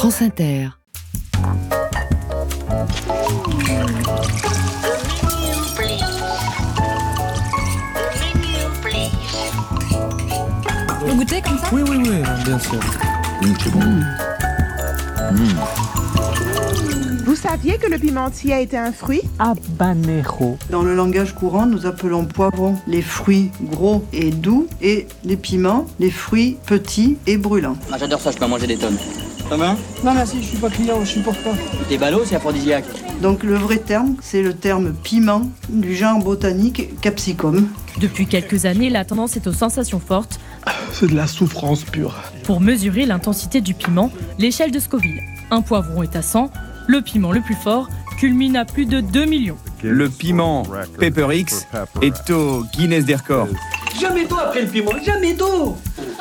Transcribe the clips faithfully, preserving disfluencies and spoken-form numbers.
France Inter. Vous goûtez comme ça ? Oui, oui, oui, bien sûr. Mmh, c'est bon. Mmh. Vous saviez que le pimentier était un fruit ? Habanero. Dans le langage courant, nous appelons poivrons les fruits gros et doux et les piments les fruits petits et brûlants. Ah, j'adore ça, je peux en manger des tonnes. Ça va ? Non merci, je suis pas client, je supporte pas. T'es ballot, c'est aphrodisiaque. Donc le vrai terme, c'est le terme piment du genre botanique capsicum. Depuis quelques années, la tendance est aux sensations fortes. C'est de la souffrance pure. Pour mesurer l'intensité du piment, l'échelle de Scoville. Un poivron est à cent, le piment le plus fort culmine à plus de deux millions. Le piment Pepper X est au Guinness des records. Jamais d'eau après le piment, jamais d'eau.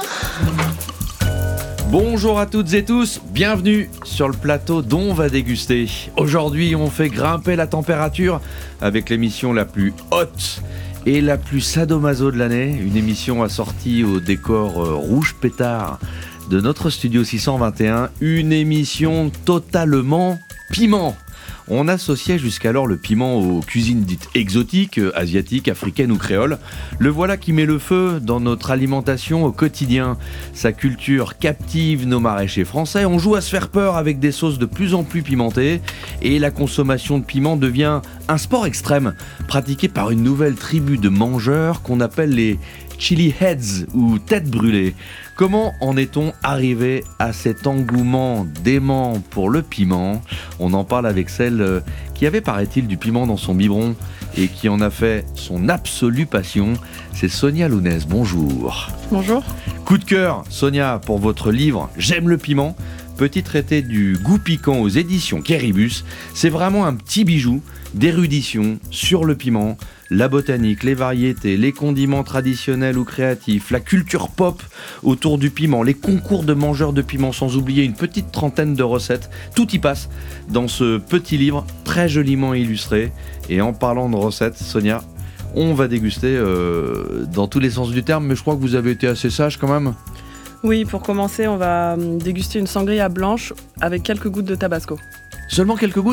Bonjour à toutes et tous, bienvenue sur le plateau d'On va déguster. Aujourd'hui, on fait grimper la température avec l'émission la plus haute et la plus sadomaso de l'année. Une émission assortie au décor rouge pétard de notre studio six cent vingt et un. Une émission totalement piment. On associait jusqu'alors le piment aux cuisines dites exotiques, asiatiques, africaines ou créoles. Le voilà qui met le feu dans notre alimentation au quotidien. Sa culture captive nos maraîchers français. On joue à se faire peur avec des sauces de plus en plus pimentées. Et la consommation de piment devient un sport extrême, pratiqué par une nouvelle tribu de mangeurs qu'on appelle les chili heads ou têtes brûlées. Comment en est-on arrivé à cet engouement dément pour le piment ? On en parle avec celle qui avait, paraît-il, du piment dans son biberon et qui en a fait son absolue passion. C'est Sonia Lounès. Bonjour. Bonjour. Coup de cœur, Sonia, pour votre livre « J'aime le piment ». Petit traité du goût piquant aux éditions Kéribus. C'est vraiment un petit bijou d'érudition sur le piment, la botanique, les variétés, les condiments traditionnels ou créatifs, la culture pop autour du piment, les concours de mangeurs de piment, sans oublier une petite trentaine de recettes. Tout y passe dans ce petit livre très joliment illustré. Et en parlant de recettes, Sonia, on va déguster euh, dans tous les sens du terme, mais je crois que vous avez été assez sage quand même. Oui, pour commencer, on va déguster une sangria blanche avec quelques gouttes de tabasco. Seulement quelques gouttes ?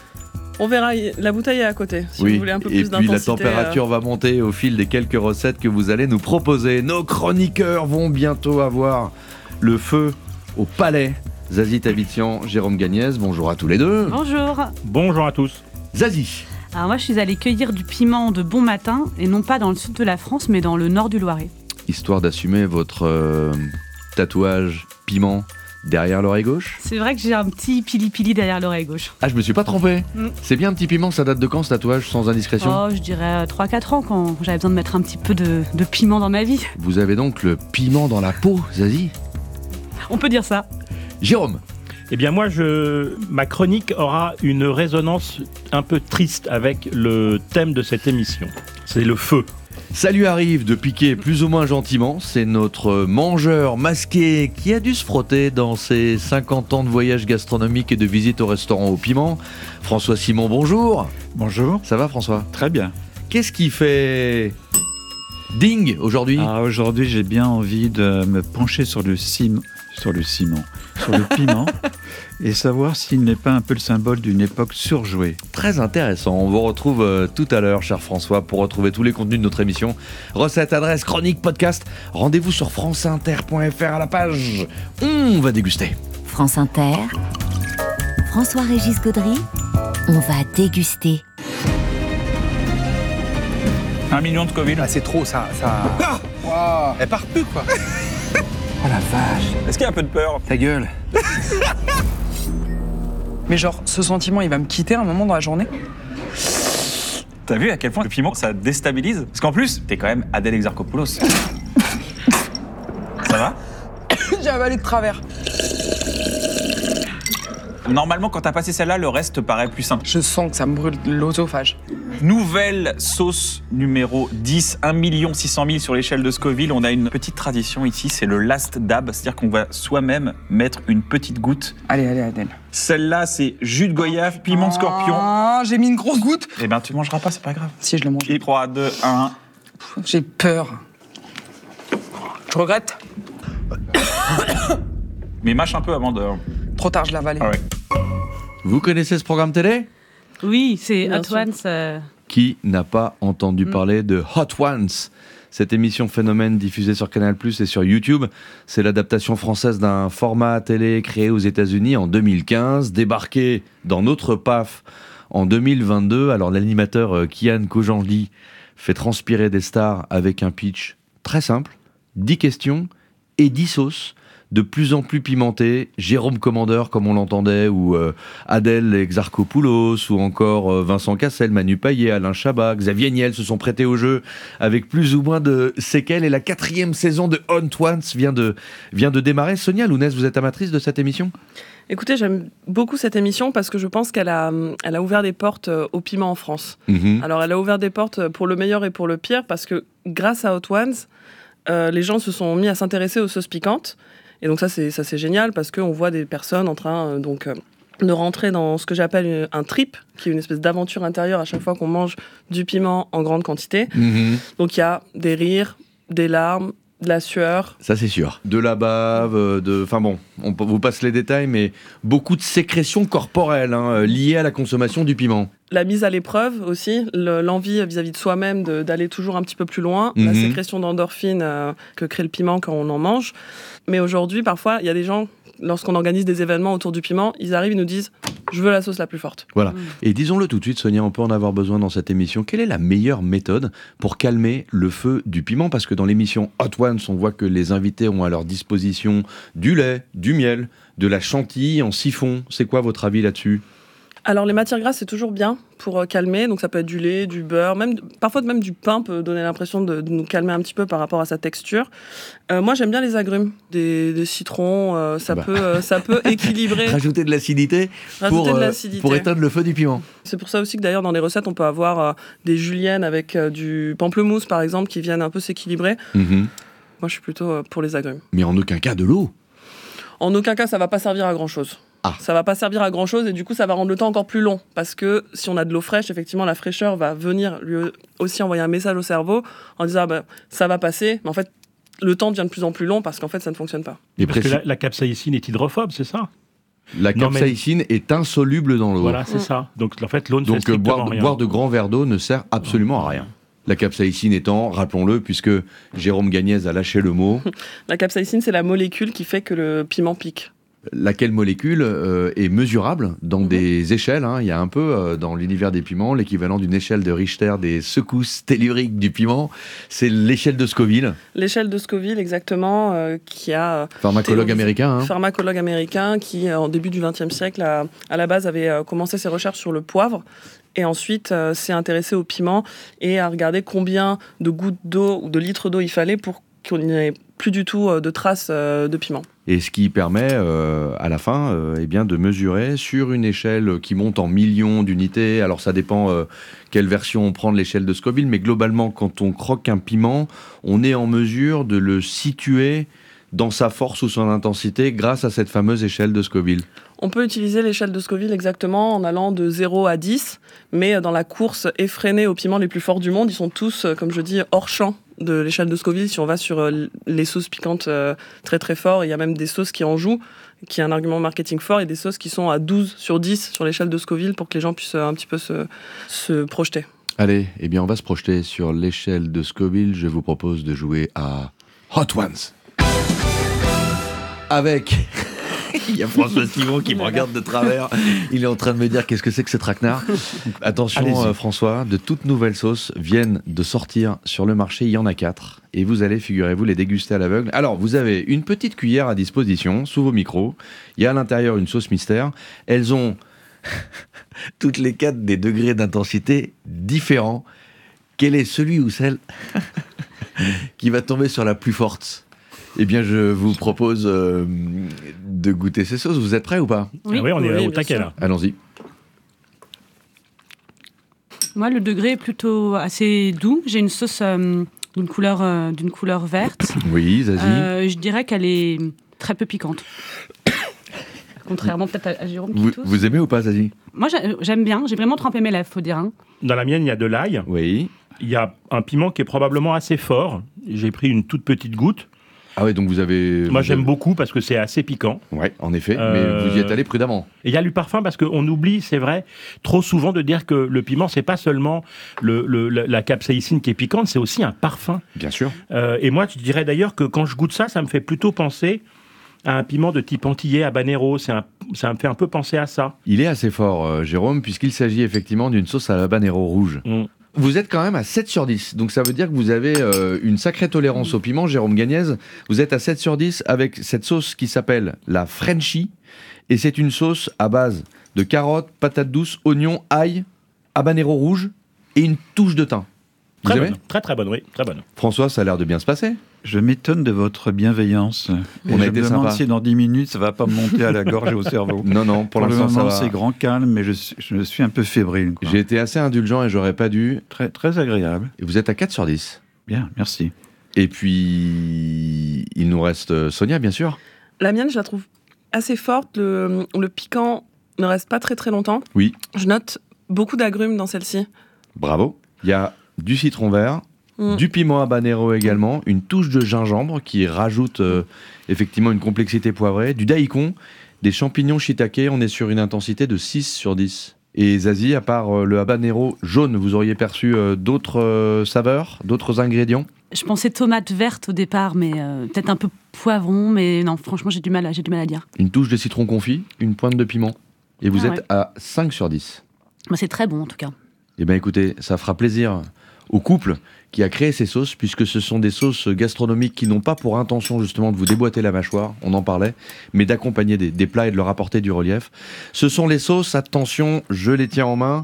On verra, la bouteille est à côté, si oui, vous voulez un peu et plus puis d'intensité. La température euh... va monter au fil des quelques recettes que vous allez nous proposer. Nos chroniqueurs vont bientôt avoir le feu au palais. Zazie Tavitian, Jérôme Gagnès, bonjour à tous les deux. Bonjour. Bonjour à tous. Zazie. Alors moi, je suis allée cueillir du piment de bon matin, et non pas dans le sud de la France, mais dans le nord du Loiret. Histoire d'assumer votre euh, tatouage piment derrière l'oreille gauche ? C'est vrai que j'ai un petit pili-pili derrière l'oreille gauche. Ah, je me suis pas trompé. Mm. C'est bien un petit piment, ça date de quand ce tatouage, sans indiscrétion ? Oh, je dirais trois quatre ans, quand j'avais besoin de mettre un petit peu de, de piment dans ma vie. Vous avez donc le piment dans la peau, Zazie ? On peut dire ça. Jérôme ? Eh bien moi, je... ma chronique aura une résonance un peu triste avec le thème de cette émission. C'est le feu. Ça lui arrive de piquer plus ou moins gentiment, c'est notre mangeur masqué qui a dû se frotter dans ses cinquante ans de voyage gastronomique et de visite au restaurant au piment. François Simon, bonjour. Bonjour. Ça va François ? Très bien. Qu'est-ce qui fait ding aujourd'hui ? Ah, aujourd'hui, j'ai bien envie de me pencher sur le ciment, sur le ciment, sur le piment et savoir s'il n'est pas un peu le symbole d'une époque surjouée. Très intéressant. On vous retrouve euh, tout à l'heure, cher François, pour retrouver tous les contenus de notre émission. Recettes, adresses, chroniques, podcasts. Rendez-vous sur franceinter point f r à la page. On va déguster. France Inter, François-Régis Gaudry, on va déguster. Un million de Scoville. Ah, c'est trop, ça... ça... Ah wow. Elle part plus, quoi. Oh la vache. Est-ce qu'il y a un peu de peur ? Ta gueule. Mais genre, ce sentiment, il va me quitter à un moment dans la journée ? T'as vu à quel point le piment, ça déstabilise ? Parce qu'en plus, t'es quand même Adèle Exarchopoulos. Ça va ? J'ai avalé de travers. Normalement, quand t'as passé celle-là, le reste te paraît plus simple. Je sens que ça me brûle l'œsophage. Nouvelle sauce numéro dix, un million six cent mille sur l'échelle de Scoville. On a une petite tradition ici, c'est le last dab, c'est-à-dire qu'on va soi-même mettre une petite goutte. Allez, allez, Adèle. Celle-là, c'est jus de goyave, piment de scorpion. Ah, j'ai mis une grosse goutte. Eh ben, tu mangeras pas, c'est pas grave. Si, je le mange. Et trois, deux, un. J'ai peur. Je regrette. Mais mâche un peu avant de... Trop tard, je l'ai avalé. Ah ouais. Vous connaissez ce programme télé ? Oui, c'est Bien Hot sûr. Ones. euh, Qui n'a pas entendu Mm. parler de Hot Ones ? Cette émission phénomène diffusée sur Canal plus, et sur YouTube, c'est l'adaptation française d'un format télé créé aux États-Unis en deux mille quinze, débarqué dans notre P A F en deux mille vingt-deux. Alors l'animateur euh, Kian Kojandi fait transpirer des stars avec un pitch très simple, dix questions et dix sauces, de plus en plus pimentées. Jérôme Commandeur, comme on l'entendait, ou euh, Adèle Exarchopoulos, ou encore euh, Vincent Cassel, Manu Payet, Alain Chabat, Xavier Niel se sont prêtés au jeu avec plus ou moins de séquelles. Et la quatrième saison de Hot Ones vient de, vient de démarrer. Sonia Lounès, vous êtes amatrice de cette émission ? Écoutez, j'aime beaucoup cette émission parce que je pense qu'elle a, elle a ouvert des portes euh, au piment en France. Mhm. Alors, elle a ouvert des portes pour le meilleur et pour le pire parce que grâce à Hot Ones, euh, les gens se sont mis à s'intéresser aux sauces piquantes. Et donc ça, c'est, ça, c'est génial parce qu'on voit des personnes en train euh, donc, euh, de rentrer dans ce que j'appelle un trip, qui est une espèce d'aventure intérieure à chaque fois qu'on mange du piment en grande quantité. Mhm. Donc il y a des rires, des larmes, de la sueur. Ça, c'est sûr. De la bave, euh, de... Enfin bon, on peut- vous passe les détails, mais beaucoup de sécrétions corporelles hein, euh, liées à la consommation du piment. La mise à l'épreuve aussi, le- l'envie vis-à-vis de soi-même de- d'aller toujours un petit peu plus loin, la Mhm. sécrétion d'endorphine euh, que crée le piment quand on en mange. Mais aujourd'hui, parfois, il y a des gens, lorsqu'on organise des événements autour du piment, ils arrivent, ils nous disent « je veux la sauce la plus forte ». Voilà. Et disons-le tout de suite, Sonia, on peut en avoir besoin dans cette émission. Quelle est la meilleure méthode pour calmer le feu du piment ? Parce que dans l'émission Hot Ones, on voit que les invités ont à leur disposition du lait, du miel, de la chantilly en siphon. C'est quoi votre avis là-dessus ? Alors les matières grasses, c'est toujours bien pour euh, calmer, donc ça peut être du lait, du beurre, même, parfois même du pain peut donner l'impression de, de nous calmer un petit peu par rapport à sa texture. Euh, moi j'aime bien les agrumes, des, des citrons, euh, ça, Bah. peut, euh, ça peut équilibrer. Rajouter de l'acidité Rajouter pour, de euh, l'acidité. pour éteindre le feu du piment. C'est pour ça aussi que d'ailleurs dans les recettes on peut avoir euh, des juliennes avec euh, du pamplemousse par exemple qui viennent un peu s'équilibrer. Mhm. Moi je suis plutôt euh, pour les agrumes. Mais en aucun cas de l'eau. En aucun cas ça va pas servir à grand chose. Ah. Ça va pas servir à grand chose et du coup ça va rendre le temps encore plus long parce que si on a de l'eau fraîche, effectivement la fraîcheur va venir lui aussi envoyer un message au cerveau en disant ah ben, ça va passer, mais en fait le temps devient de plus en plus long parce qu'en fait ça ne fonctionne pas. Et Parce que précis- la, la capsaïcine est hydrophobe, c'est ça ? La Non, mais- capsaïcine est insoluble dans l'eau. Voilà, c'est ça. Donc en fait, l'eau ne fait Donc euh, strictement boire, rien. boire de grands verres d'eau ne sert absolument à rien. La capsaïcine étant, rappelons-le, puisque Jérôme Gagnez a lâché le mot, La capsaïcine c'est la molécule qui fait que le piment pique. laquelle molécule euh, est mesurable dans des échelles. hein. Il y a un peu euh, dans l'univers des piments l'équivalent d'une échelle de Richter des secousses telluriques du piment. C'est l'échelle de Scoville, L'échelle de Scoville exactement euh, qui a euh, pharmacologue théorisé- américain. hein. pharmacologue américain qui, euh, en début du vingtième siècle, a- à la base avait euh, commencé ses recherches sur le poivre et ensuite euh, s'est intéressé au piment et a regardé combien de gouttes d'eau ou de litres d'eau il fallait pour qu'on n'y ait plus du tout euh, de traces euh, de piment. Et ce qui permet, euh, à la fin, euh, eh bien, de mesurer sur une échelle qui monte en millions d'unités. Alors, ça dépend euh, quelle version on prend de l'échelle de Scoville, mais globalement, quand on croque un piment, on est en mesure de le situer dans sa force ou son intensité grâce à cette fameuse échelle de Scoville. On peut utiliser l'échelle de Scoville exactement en allant de zéro à dix, mais dans la course effrénée aux piments les plus forts du monde, ils sont tous, euh, comme je dis, hors champ de l'échelle de Scoville. Si on va sur euh, les sauces piquantes euh, très très fort, il y a même des sauces qui en jouent, qui est un argument marketing fort, et des sauces qui sont à douze sur dix sur l'échelle de Scoville pour que les gens puissent euh, un petit peu se, se projeter. Allez, eh bien, on va se projeter sur l'échelle de Scoville. Je vous propose de jouer à Hot Ones. Avec... Il y a François Simon qui me regarde de travers. Il est en train de me dire qu'est-ce que c'est que ce traquenard. Attention Allez-y. euh, François, de toutes nouvelles sauces viennent de sortir sur le marché. Il y en a quatre. Et vous allez, figurez-vous, les déguster à l'aveugle. Alors, vous avez une petite cuillère à disposition sous vos micros. Il y a à l'intérieur une sauce mystère. Elles ont toutes les quatre des degrés d'intensité différents. Quel est celui ou celle qui va tomber sur la plus forte ? Eh bien, je vous propose euh, de goûter ces sauces. Vous êtes prêts ou pas ? Ah oui, on est Oui, au bien taquet sûr. là. Allons-y. Moi, le degré est plutôt assez doux. J'ai une sauce euh, d'une couleur, euh, d'une couleur verte. Oui, Zazie. Euh, je dirais qu'elle est très peu piquante. Contrairement peut-être à, à Jérôme qui Vous, tousse. vous aimez ou pas, Zazie ? Moi, j'a- j'aime bien. J'ai vraiment trempé mes lèvres, faut dire. hein. Dans la mienne, il y a de l'ail. Oui. Il y a un piment qui est probablement assez fort. J'ai pris une toute petite goutte. Ah ouais, donc vous avez... Moi, vous j'aime avez... beaucoup parce que c'est assez piquant. Ouais, en effet, Euh, mais vous y êtes allé prudemment. Et il y a du parfum parce qu'on oublie, c'est vrai, trop souvent de dire que le piment, c'est pas seulement le, le, la, la capsaïcine qui est piquante, c'est aussi un parfum. Bien sûr. Euh, et moi, je dirais d'ailleurs que quand je goûte ça, ça me fait plutôt penser à un piment de type antillais, habanero. C'est un, ça me fait un peu penser à ça. Il est assez fort, euh, Jérôme, puisqu'il s'agit effectivement d'une sauce à l'habanero rouge. Mm. Vous êtes quand même à sept sur dix, donc ça veut dire que vous avez euh, une sacrée tolérance au piment, Jérôme Gagnez. Vous êtes à sept sur dix avec cette sauce qui s'appelle la Frenchie, et c'est une sauce à base de carottes, patates douces, oignons, ail, habanero rouge et une touche de thym. Vous Très aimez bonne, très très bonne, oui, très bonne. François, ça a l'air de bien se passer. Je m'étonne de votre bienveillance. Et On a je été me demande sympa. si dans dix minutes, ça va pas me monter à la gorge et au cerveau. Non, non, pour, Pour le l'instant, ça moment, va. c'est grand calme, mais je, suis- je suis un peu fébrile. quoi. J'ai été assez indulgent et j'aurais pas dû. Très, très agréable. Et vous êtes à quatre sur dix. Bien, merci. Et puis, il nous reste euh, Sonia, bien sûr. La mienne, je la trouve assez forte. Le, le piquant ne reste pas très très longtemps. Oui. Je note beaucoup d'agrumes dans celle-ci. Bravo. Il y a du citron vert, Mm. du piment habanero également, une touche de gingembre qui rajoute euh, effectivement une complexité poivrée, du daikon, des champignons shiitake. On est sur une intensité de six sur dix. Et Zazie, à part euh, le habanero jaune, vous auriez perçu euh, d'autres euh, saveurs, d'autres ingrédients? Je pensais tomate verte au départ, mais euh, peut-être un peu poivron, mais non, franchement, j'ai du mal à, j'ai du mal à dire. Une touche de citron confit, une pointe de piment. Et vous Ah êtes ouais. à cinq sur dix. Moi, c'est très bon en tout cas. Eh bien écoutez, ça fera plaisir au couple qui a créé ces sauces, puisque ce sont des sauces gastronomiques qui n'ont pas pour intention justement de vous déboîter la mâchoire, on en parlait, mais d'accompagner des, des plats et de leur apporter du relief. Ce sont les sauces, attention, je les tiens en main,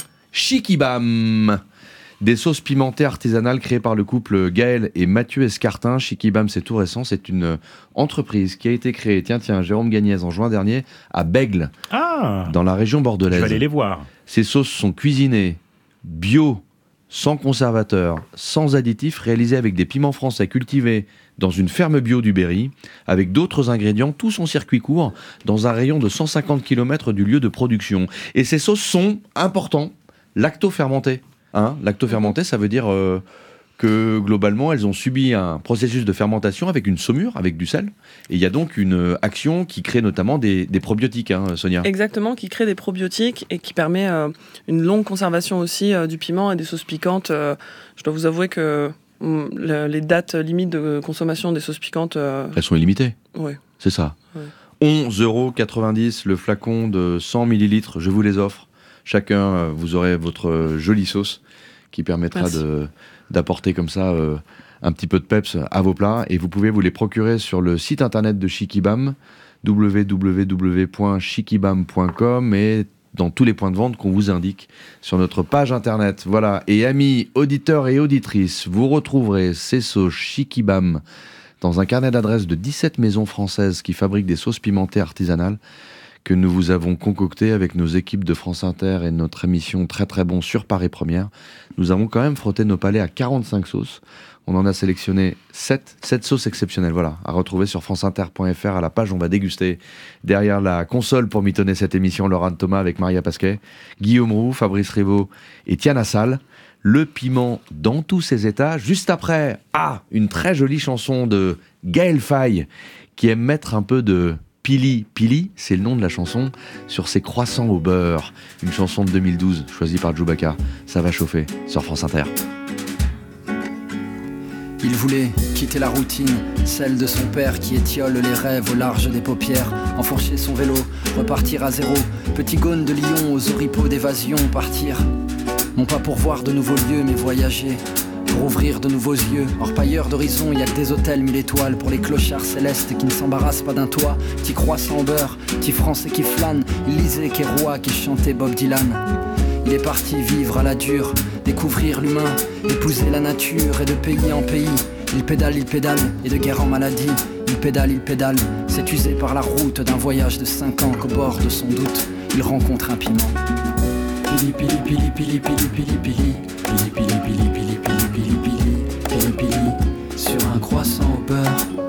Shikibam. Des sauces pimentées artisanales créées par le couple Gaël et Mathieu Escartin. Shikibam, c'est tout récent, c'est une entreprise qui a été créée, tiens, tiens, Jérôme Gagnez en juin dernier, à Bègle, Ah, dans la région bordelaise. je vais aller les voir. Ces sauces sont cuisinées bio, sans conservateur, sans additifs, réalisées avec des piments français cultivés dans une ferme bio du Berry, avec d'autres ingrédients, tous en circuit court, dans un rayon de cent cinquante kilomètres du lieu de production. Et ces sauces sont, importants, lacto-fermentées. Hein, lacto-fermentées, ça veut dire euh, que globalement, elles ont subi un processus de fermentation avec une saumure, avec du sel. Et il y a donc une euh, action qui crée notamment des, des probiotiques, hein, Sonia. Exactement, qui crée des probiotiques et qui permet euh, une longue conservation aussi euh, du piment et des sauces piquantes. Euh, je dois vous avouer que hum, le- les dates limites de consommation des sauces piquantes... euh, Elles sont illimitées. ouais. C'est ça. Ouais. onze euros quatre-vingt-dix le flacon de cent millilitres, je vous les offre. Chacun, euh, vous aurez votre euh, jolie sauce qui permettra Merci. de, d'apporter comme ça euh, un petit peu de peps à vos plats. Et vous pouvez vous les procurer sur le site internet de Shikibam, w w w point shikibam point com, et dans tous les points de vente qu'on vous indique sur notre page internet. Voilà. Et amis auditeurs et auditrices, vous retrouverez ces sauces Shikibam dans un carnet d'adresses de dix-sept maisons françaises qui fabriquent des sauces pimentées artisanales que nous vous avons concocté avec nos équipes de France Inter et notre émission Très Très Bon sur Paris Première. Nous avons quand même frotté nos palais à quarante-cinq sauces. On en a sélectionné sept, sept sauces exceptionnelles, voilà, à retrouver sur franceinter point f r à la page On va déguster. Derrière la console pour mitonner cette émission, Laurent Thomas avec Maria Pasquet, Guillaume Roux, Fabrice Rivaud et Tiana Salle. Le piment dans tous ses états. Juste après, ah, une très jolie chanson de Gaël Faye qui aime mettre un peu de Pili Pili, c'est le nom de la chanson, sur ses croissants au beurre. Une chanson de deux mille douze, choisie par Djoubaka. Ça va chauffer sur France Inter. Il voulait quitter la routine, celle de son père qui étiole les rêves au large des paupières, enfourcher son vélo, repartir à zéro, petit gaune de Lyon aux oripeaux d'évasion, partir. Non pas pour voir de nouveaux lieux, mais voyager, pour ouvrir de nouveaux yeux. Orpailleur d'horizon, y a que des hôtels mille étoiles pour les clochards célestes qui ne s'embarrassent pas d'un toit. Petit croissant au beurre, petit français qui flâne, il lisait Kérois qui chantait Bob Dylan. Il est parti vivre à la dure, découvrir l'humain, épouser la nature et de pays en pays. Il pédale, il pédale, et de guerre en maladie. Il pédale, il pédale, c'est usé par la route d'un voyage de cinq ans qu'au bord de son doute, il rencontre un piment. Pili pili pili pili pili pili pili pili pili pili pili pili pili pili pili pili sur un croissant au beurre.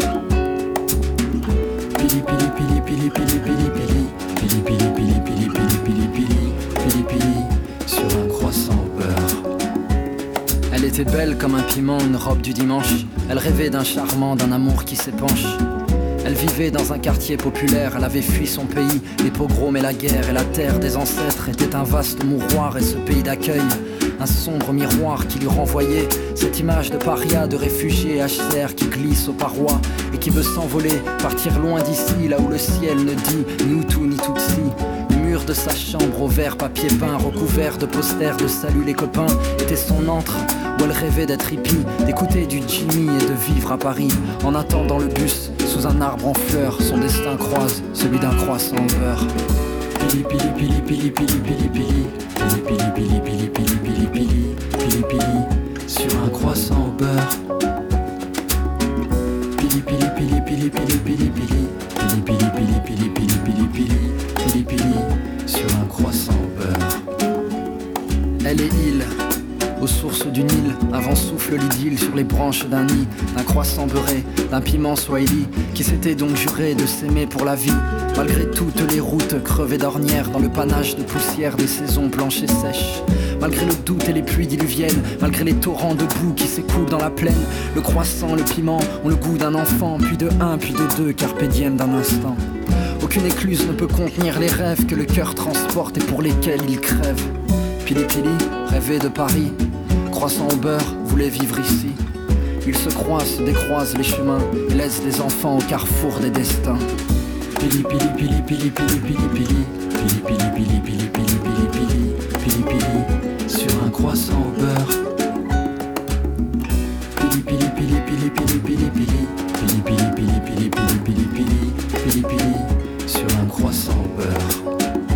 Pili pili pili pili pili pili pili pili pili pili pili pili pili pili pili pili sur un croissant au beurre. Elle est était belle comme un piment, une robe du dimanche. Elle rêvait d'un charmant, d'un amour qui s'épanche. Elle vivait dans un quartier populaire, elle avait fui son pays. Les pogroms et la guerre et la terre des ancêtres était un vaste mouroir et ce pays d'accueil, un sombre miroir qui lui renvoyait cette image de paria, de réfugié H C R qui glisse aux parois et qui veut s'envoler, partir loin d'ici, là où le ciel ne dit ni Hutu ni Tutsi. Les murs de sa chambre au vert papier peint, recouverts de posters de salut les copains, était son antre où elle rêvait d'être hippie, d'écouter du Jimmy et de vivre à Paris. En attendant le bus, sous un arbre en fleurs, son destin croise celui d'un croissant au beurre. Pili pili pili pili pili pili pili pili pili pili pili pili pili pili pili pili sur un croissant au beurre. Pili pili pili pili pili pili pili pili pili pili pili pili pili pili pili pili sur un croissant au beurre. Elle est île aux sources du Nil, avant souffle l'idylle sur les branches d'un nid, d'un croissant beurré, d'un piment swahili, qui s'était donc juré de s'aimer pour la vie, malgré toutes les routes crevées d'ornières, dans le panache de poussière des saisons blanches et sèches. Malgré le doute et les pluies diluviennes, malgré les torrents de boue qui s'écoulent dans la plaine, le croissant, le piment ont le goût d'un enfant, puis de un, puis de deux, carpe diem d'un instant. Aucune écluse ne peut contenir les rêves que le cœur transporte et pour lesquels il crève. Pili Pili rêvait de Paris, croissant au beurre, voulait vivre ici. Ils se croisent, décroisent les chemins et laissent des enfants au carrefour des destins. Pili Pili Pili Pili Pili Pili Pili Pili Pili Pili Pili Pili Pili Pili Pili Pili sur un croissant au beurre. Pili Pili Pili Pili Pili Pili Pili Pili Pili Pili Pili Pili Pili Pili Pili Pili sur un croissant au beurre.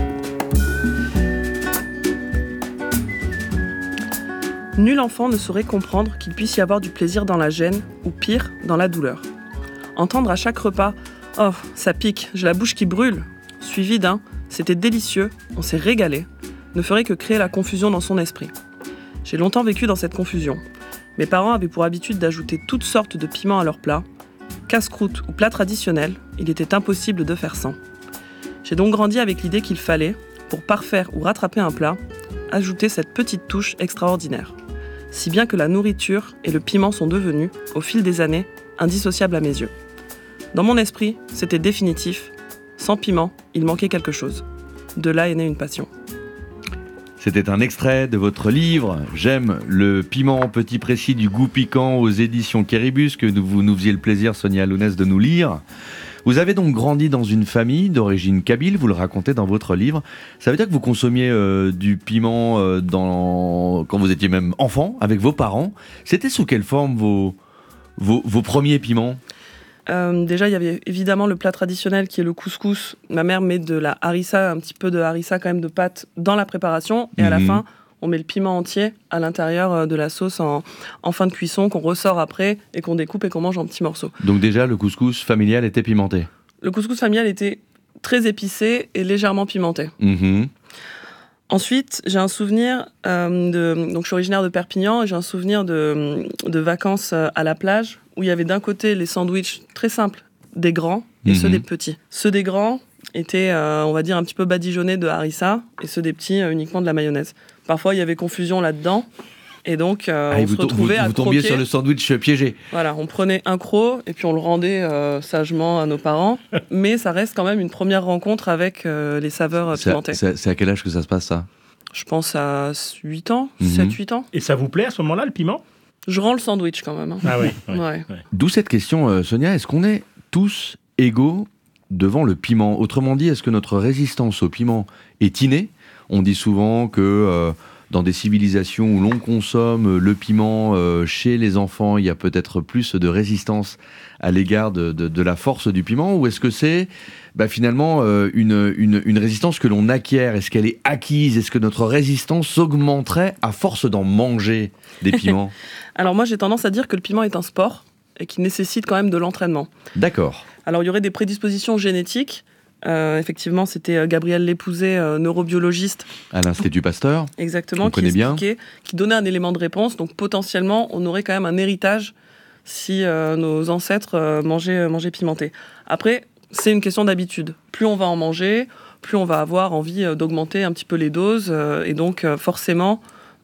Nul enfant ne saurait comprendre qu'il puisse y avoir du plaisir dans la gêne, ou pire, dans la douleur. Entendre à chaque repas « Oh, ça pique, j'ai la bouche qui brûle », suivi d'un « C'était délicieux, on s'est régalé », ne ferait que créer la confusion dans son esprit. J'ai longtemps vécu dans cette confusion. Mes parents avaient pour habitude d'ajouter toutes sortes de piments à leurs plats. Casse-croûte ou plat traditionnel, il était impossible de faire sans. J'ai donc grandi avec l'idée qu'il fallait, pour parfaire ou rattraper un plat, ajouter cette petite touche extraordinaire. Si bien que la nourriture et le piment sont devenus, au fil des années, indissociables à mes yeux. Dans mon esprit, c'était définitif. Sans piment, il manquait quelque chose. De là est née une passion. C'était un extrait de votre livre « J'aime le piment petit précis du goût piquant » aux éditions Kéribus, que vous nous faisiez le plaisir, Sonia Lounès, de nous lire. Vous avez donc grandi dans une famille d'origine kabyle, vous le racontez dans votre livre. Ça veut dire que vous consommiez euh, du piment euh, dans... quand vous étiez même enfant, avec vos parents. C'était sous quelle forme vos, vos, vos premiers piments ? Euh, déjà, il y avait évidemment le plat traditionnel qui est le couscous. Ma mère met de la harissa, un petit peu de harissa quand même de pâte dans la préparation. Et à la fin, on met le piment entier à l'intérieur de la sauce en, en fin de cuisson qu'on ressort après et qu'on découpe et qu'on mange en petits morceaux. Donc déjà, le couscous familial était pimenté ? Le couscous familial était très épicé et légèrement pimenté. Mmh. Ensuite, j'ai un souvenir euh, de... Donc, je suis originaire de Perpignan et j'ai un souvenir de, de vacances à la plage où il y avait d'un côté les sandwichs très simples des grands et mmh. ceux des petits. Ceux des grands étaient, euh, on va dire, un petit peu badigeonnés de harissa et ceux des petits euh, uniquement de la mayonnaise. Parfois, il y avait confusion là-dedans. Et donc, euh, ah, on vous se retrouvait vous, à vous tombiez croquer. sur le sandwich piégé. Voilà, on prenait un croc et puis on le rendait euh, sagement à nos parents. Mais ça reste quand même une première rencontre avec euh, les saveurs pimentées. C'est, c'est à quel âge que ça se passe, ça ? Je pense à huit ans, mmh. sept huit ans. Et ça vous plaît à ce moment-là, le piment ? Je rends le sandwich quand même. Hein. Ah oui. Ouais. Ouais. Ouais. D'où cette question, euh, Sonia, est-ce qu'on est tous égaux devant le piment ? Autrement dit, est-ce que notre résistance au piment est innée ? On dit souvent que euh, dans des civilisations où l'on consomme le piment, euh, chez les enfants, il y a peut-être plus de résistance à l'égard de, de, de la force du piment ? Ou est-ce que c'est bah, finalement euh, une, une, une résistance que l'on acquiert ? Est-ce qu'elle est acquise ? Est-ce que notre résistance augmenterait à force d'en manger des piments ? Alors moi, j'ai tendance à dire que le piment est un sport et qu'il nécessite quand même de l'entraînement. D'accord. Alors il y aurait des prédispositions génétiques. Euh, effectivement, c'était Gabriel Lépouzé, euh, neurobiologiste. À l'Institut Pasteur. Exactement, qui expliquait, qui donnait un élément de réponse. Donc potentiellement, on aurait quand même un héritage si euh, nos ancêtres euh, mangeaient, mangeaient pimenté. Après, c'est une question d'habitude. Plus on va en manger, plus on va avoir envie euh, d'augmenter un petit peu les doses. Euh, et donc, euh, forcément,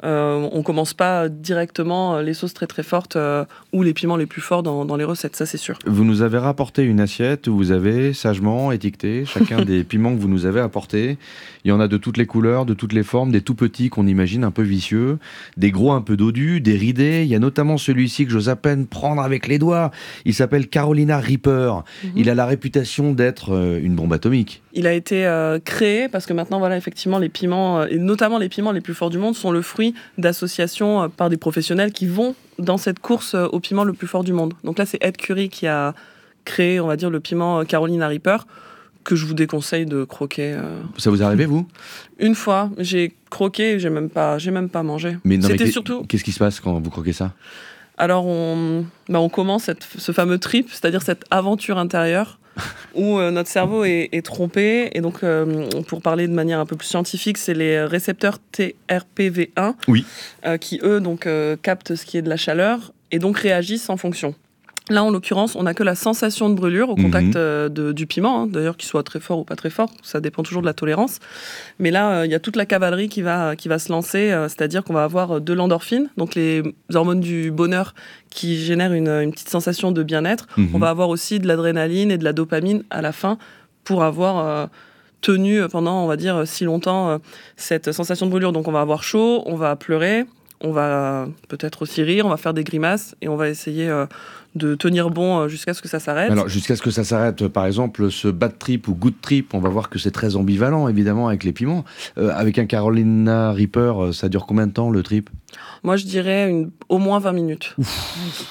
Euh, on commence pas directement les sauces très très fortes euh, ou les piments les plus forts dans, dans les recettes, ça c'est sûr. Vous nous avez rapporté une assiette où vous avez sagement étiqueté chacun des piments que vous nous avez apportés. Il y en a de toutes les couleurs, de toutes les formes, des tout petits qu'on imagine un peu vicieux, des gros un peu dodus, des ridés. Il y a notamment celui-ci que j'ose à peine prendre avec les doigts. Il s'appelle Carolina Reaper. Mm-hmm. Il a la réputation d'être euh, une bombe atomique. Il a été euh, créé parce que maintenant, voilà, effectivement, les piments, euh, et notamment les piments les plus forts du monde, sont le fruit d'associations euh, par des professionnels qui vont dans cette course euh, au piment le plus fort du monde. Donc là, c'est Ed Curry qui a créé, on va dire, le piment euh, Carolina Reaper, que je vous déconseille de croquer. Euh... Ça vous est arrivé, vous ? Une fois, j'ai croqué et j'ai même pas, j'ai même pas mangé. Mais non, C'était mais surtout... Qu'est-ce qui se passe quand vous croquez ça ? Alors, on, bah, on commence cette, ce fameux trip, c'est-à-dire cette aventure intérieure où euh, notre cerveau est, est trompé. Et donc, euh, pour parler de manière un peu plus scientifique, c'est les récepteurs T R P V un oui. euh, qui, eux, donc, euh, captent ce qui est de la chaleur et donc réagissent en fonction. Là, en l'occurrence, on n'a que la sensation de brûlure au contact mmh. euh, de, du piment, hein, d'ailleurs qu'il soit très fort ou pas très fort, ça dépend toujours de la tolérance. Mais là, il euh, y a toute la cavalerie qui va, qui va se lancer, euh, c'est-à-dire qu'on va avoir de l'endorphine, donc les hormones du bonheur qui génèrent une, une petite sensation de bien-être. Mmh. On va avoir aussi de l'adrénaline et de la dopamine à la fin pour avoir euh, tenu pendant, on va dire, si longtemps euh, cette sensation de brûlure. Donc on va avoir chaud, on va pleurer, on va peut-être aussi rire, on va faire des grimaces et on va essayer euh, de tenir bon jusqu'à ce que ça s'arrête. Alors, jusqu'à ce que ça s'arrête, par exemple, ce bad trip ou good trip, on va voir que c'est très ambivalent, évidemment, avec les piments. Euh, avec un Carolina Reaper, ça dure combien de temps, le trip ? Moi, je dirais une, au moins vingt minutes. Ouf.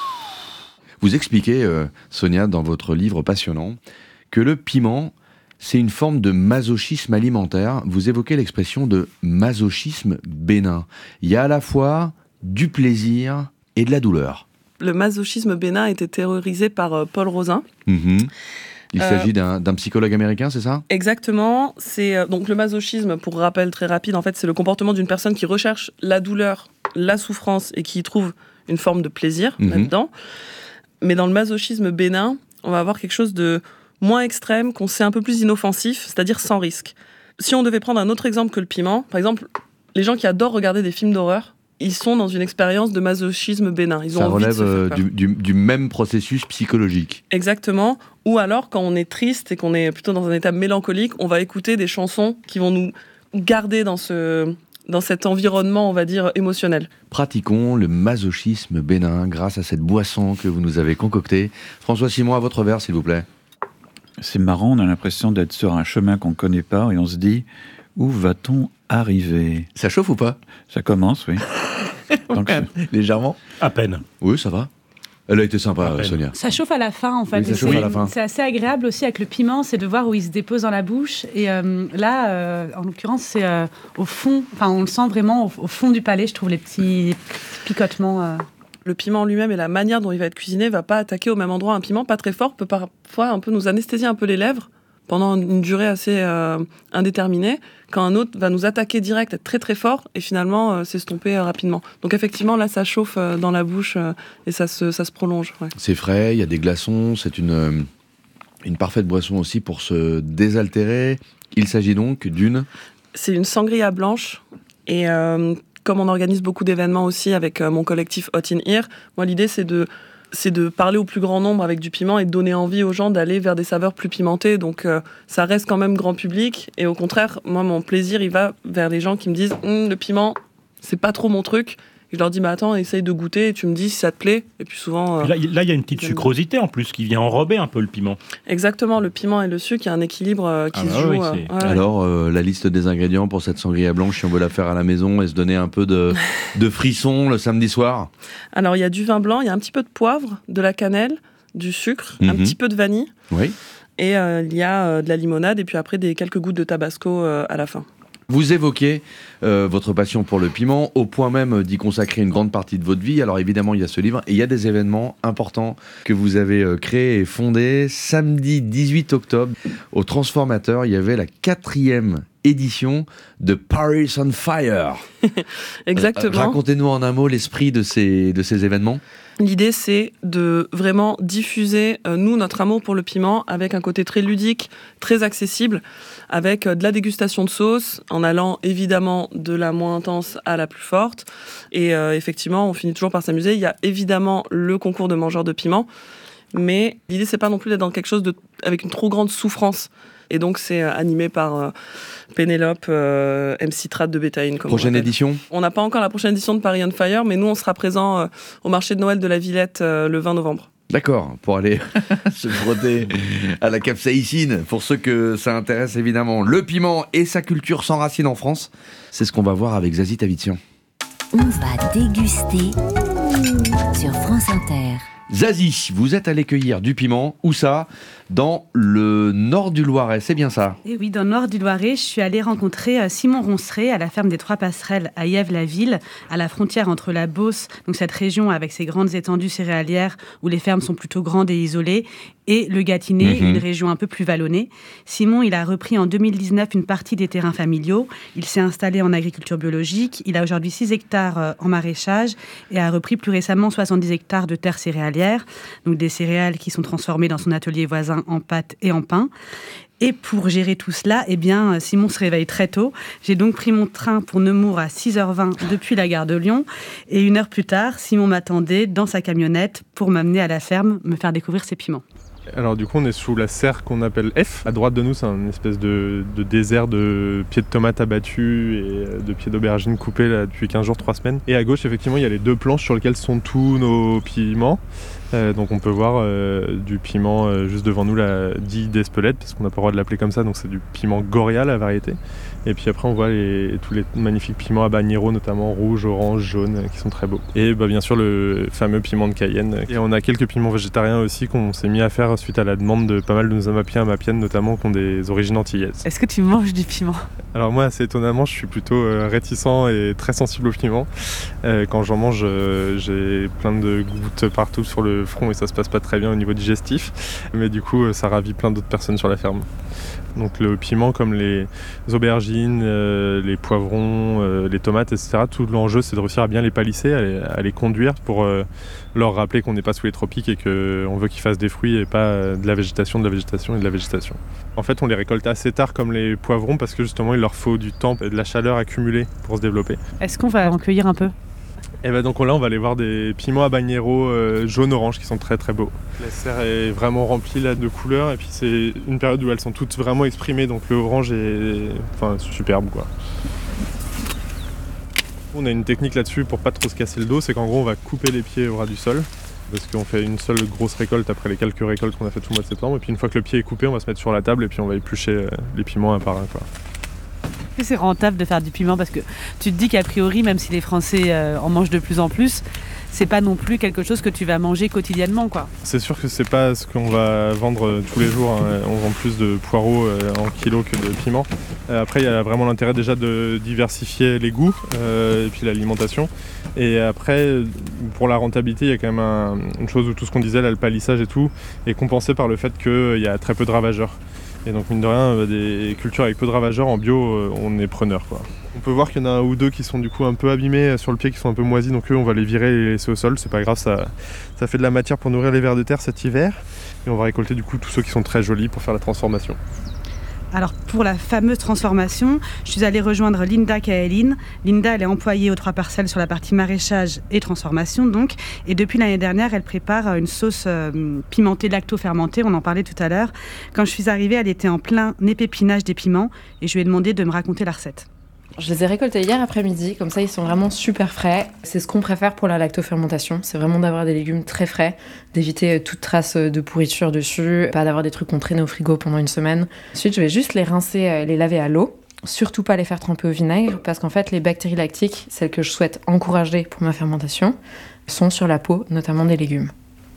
Vous expliquez, euh, Sonia, dans votre livre passionnant, que le piment, c'est une forme de masochisme alimentaire. Vous évoquez l'expression de masochisme bénin. Il y a à la fois du plaisir et de la douleur. Le masochisme bénin a été théorisé par euh, Paul Rozin. Mmh. Il euh, s'agit d'un, d'un psychologue américain, c'est ça ? Exactement. C'est, euh, donc le masochisme, pour rappel très rapide, en fait, c'est le comportement d'une personne qui recherche la douleur, la souffrance et qui y trouve une forme de plaisir mmh. là-dedans. Mais dans le masochisme bénin, on va avoir quelque chose de moins extrême, qu'on sait un peu plus inoffensif, c'est-à-dire sans risque. Si on devait prendre un autre exemple que le piment, par exemple, les gens qui adorent regarder des films d'horreur, ils sont dans une expérience de masochisme bénin. Ils ont Ça envie relève de se faire peur. Du, du, du même processus psychologique. Exactement. Ou alors, quand on est triste et qu'on est plutôt dans un état mélancolique, on va écouter des chansons qui vont nous garder dans, ce, dans cet environnement, on va dire, émotionnel. Pratiquons le masochisme bénin grâce à cette boisson que vous nous avez concoctée. François Simon, à votre verre, s'il vous plaît. C'est marrant, on a l'impression d'être sur un chemin qu'on ne connaît pas et on se dit, où va-t-on arriver ? Ça chauffe ou pas ? Ça commence, oui. Donc, légèrement ? À peine. Oui, ça va. Elle a été sympa, Sonia. Ça chauffe à la fin, en fait. Oui, ça chauffe c'est, à la fin. C'est assez agréable aussi avec le piment, c'est de voir où il se dépose dans la bouche. Et euh, là, euh, en l'occurrence, c'est euh, au fond, enfin, on le sent vraiment au, au fond du palais, je trouve, les petits, les petits picotements. Euh. Le piment lui-même et la manière dont il va être cuisiné va pas attaquer au même endroit. Un piment pas très fort peut parfois un peu nous anesthésier un peu les lèvres pendant une durée assez euh, indéterminée, quand un autre va nous attaquer direct, être très très fort, et finalement euh, s'estomper euh, rapidement. Donc effectivement, là, ça chauffe euh, dans la bouche euh, et ça se, ça se prolonge. Ouais. C'est frais, il y a des glaçons, c'est une, euh, une parfaite boisson aussi pour se désaltérer. Il s'agit donc d'une... C'est une sangria blanche, et euh, comme on organise beaucoup d'événements aussi avec euh, mon collectif Hot in Here, moi l'idée c'est de... c'est de parler au plus grand nombre avec du piment et de donner envie aux gens d'aller vers des saveurs plus pimentées. Donc, euh, ça reste quand même grand public. Et au contraire, moi, mon plaisir, il va vers les gens qui me disent hm, « le piment, c'est pas trop mon truc ». Je leur dis bah, « attends, essaye de goûter et tu me dis si ça te plaît ». Et puis souvent... Euh, là, il y a une petite sucrosité en plus qui vient enrober un peu le piment. Exactement, le piment et le sucre, il y a un équilibre euh, qui ah se bah joue. Oui, euh, ouais. Alors, euh, la liste des ingrédients pour cette sangria blanche, si on veut la faire à la maison et se donner un peu de, de frisson le samedi soir. Alors, il y a du vin blanc, il y a un petit peu de poivre, de la cannelle, du sucre, mm-hmm. un petit peu de vanille. Oui. Et euh, il y a euh, de la limonade et puis après des quelques gouttes de tabasco euh, à la fin. Vous évoquez euh, votre passion pour le piment, au point même d'y consacrer une grande partie de votre vie. Alors évidemment, il y a ce livre et il y a des événements importants que vous avez euh, créés et fondés. Samedi dix-huit octobre, au Transformateur, il y avait la quatrième édition de Paris on Fire. Exactement. Euh, racontez-nous en un mot l'esprit de ces, de ces événements. L'idée, c'est de vraiment diffuser, euh, nous, notre amour pour le piment avec un côté très ludique, très accessible, avec euh, de la dégustation de sauces, en allant évidemment de la moins intense à la plus forte. Et euh, effectivement, on finit toujours par s'amuser. Il y a évidemment le concours de mangeurs de piment, mais l'idée, c'est pas non plus d'être dans quelque chose de, avec une trop grande souffrance. Et donc, c'est euh, animé par euh, Pénélope, euh, M. Citrate de Bétaïne. Prochaine édition ? On n'a pas encore la prochaine édition de Paris on Fire, mais nous, on sera présent euh, au marché de Noël de la Villette euh, le vingt novembre. D'accord, pour aller se frotter à la capsaïcine, pour ceux que ça intéresse évidemment. Le piment et sa culture sans racines en France, c'est ce qu'on va voir avec Zazie Tavitian. On va déguster sur France Inter. Zazie, vous êtes allé cueillir du piment, où ça ? Dans le nord du Loiret, c'est bien ça ? Et oui, dans le nord du Loiret, je suis allée rencontrer Simon Ronceret à la ferme des Trois Passerelles à Yèves-la-Ville, à la frontière entre la Beauce, donc cette région avec ses grandes étendues céréalières où les fermes sont plutôt grandes et isolées, et le Gâtinais, mmh. une région un peu plus vallonnée. Simon, il a repris en deux mille dix-neuf une partie des terrains familiaux. Il s'est installé en agriculture biologique. Il a aujourd'hui six hectares en maraîchage et a repris plus récemment soixante-dix hectares de terres céréalières, donc des céréales qui sont transformées dans son atelier voisin en pâte et en pain. Et pour gérer tout cela, eh bien, Simon se réveille très tôt. J'ai donc pris mon train pour Nemours à six heures vingt depuis la gare de Lyon. Et une heure plus tard, Simon m'attendait dans sa camionnette pour m'amener à la ferme, me faire découvrir ses piments. Alors du coup on est sous la serre qu'on appelle F. À droite de nous c'est une espèce de, de désert de pieds de tomates abattus et de pieds d'aubergines coupés là, depuis quinze jours, trois semaines. Et à gauche effectivement il y a les deux planches sur lesquelles sont tous nos piments. Euh, donc on peut voir euh, du piment euh, juste devant nous là, dit d'Espelette parce qu'on n'a pas le droit de l'appeler comme ça, donc c'est du piment Goria la variété. Et puis après on voit les, tous les magnifiques piments habanero, notamment rouge, orange, jaune, qui sont très beaux. Et bah, bien sûr le fameux piment de Cayenne. Et on a quelques piments végétariens aussi qu'on s'est mis à faire suite à la demande de pas mal de nos amapiens et amapiennes, notamment qui ont des origines antillaises. Est-ce que tu manges du piment ? Alors moi assez étonnamment je suis plutôt euh, réticent et très sensible au piment. Euh, quand j'en mange euh, j'ai plein de gouttes partout sur le front et ça se passe pas très bien au niveau digestif. Mais du coup ça ravit plein d'autres personnes sur la ferme. Donc le piment comme les aubergines, euh, les poivrons, euh, les tomates, et cetera. Tout l'enjeu c'est de réussir à bien les palisser, à les, à les conduire pour euh, leur rappeler qu'on n'est pas sous les tropiques et qu'on veut qu'ils fassent des fruits et pas euh, de la végétation, de la végétation et de la végétation. En fait on les récolte assez tard comme les poivrons parce que justement il leur faut du temps et de la chaleur accumulée pour se développer. Est-ce qu'on va en cueillir un peu ? Et ben donc là on va aller voir des piments habanero euh, jaune-orange qui sont très très beaux. La serre est vraiment remplie là de couleurs et puis c'est une période où elles sont toutes vraiment exprimées donc le orange est enfin superbe quoi. On a une technique là-dessus pour pas trop se casser le dos, c'est qu'en gros on va couper les pieds au ras du sol parce qu'on fait une seule grosse récolte après les quelques récoltes qu'on a fait tout le mois de septembre et puis une fois que le pied est coupé on va se mettre sur la table et puis on va éplucher les piments un par un quoi. Est-ce que c'est rentable de faire du piment parce que tu te dis qu'a priori, même si les Français euh, en mangent de plus en plus, c'est pas non plus quelque chose que tu vas manger quotidiennement, quoi. C'est sûr que c'est pas ce qu'on va vendre tous les jours. Hein. On vend plus de poireaux euh, en kilo que de piments. Euh, après, il y a vraiment l'intérêt déjà de diversifier les goûts euh, et puis l'alimentation. Et après, pour la rentabilité, il y a quand même un, une chose où tout ce qu'on disait, là, le palissage et tout, est compensé par le fait qu'il y a très peu de ravageurs. Et donc mine de rien, des cultures avec peu de ravageurs en bio, on est preneur quoi. On peut voir qu'il y en a un ou deux qui sont du coup un peu abîmés sur le pied, qui sont un peu moisis, donc eux on va les virer et les laisser au sol, c'est pas grave, ça, ça fait de la matière pour nourrir les vers de terre cet hiver. Et on va récolter du coup tous ceux qui sont très jolis pour faire la transformation. Alors pour la fameuse transformation, je suis allée rejoindre Linda Kaeline. Linda, elle est employée aux Trois Parcelles sur la partie maraîchage et transformation donc. Et depuis l'année dernière, elle prépare une sauce euh, pimentée lacto-fermentée, on en parlait tout à l'heure. Quand je suis arrivée, elle était en plein épépinage des piments et je lui ai demandé de me raconter la recette. Je les ai récoltés hier après-midi, comme ça ils sont vraiment super frais. C'est ce qu'on préfère pour la lactofermentation, c'est vraiment d'avoir des légumes très frais, d'éviter toute trace de pourriture dessus, pas d'avoir des trucs qu'on traîne au frigo pendant une semaine. Ensuite je vais juste les rincer, les laver à l'eau, surtout pas les faire tremper au vinaigre, parce qu'en fait les bactéries lactiques, celles que je souhaite encourager pour ma fermentation, sont sur la peau, notamment des légumes.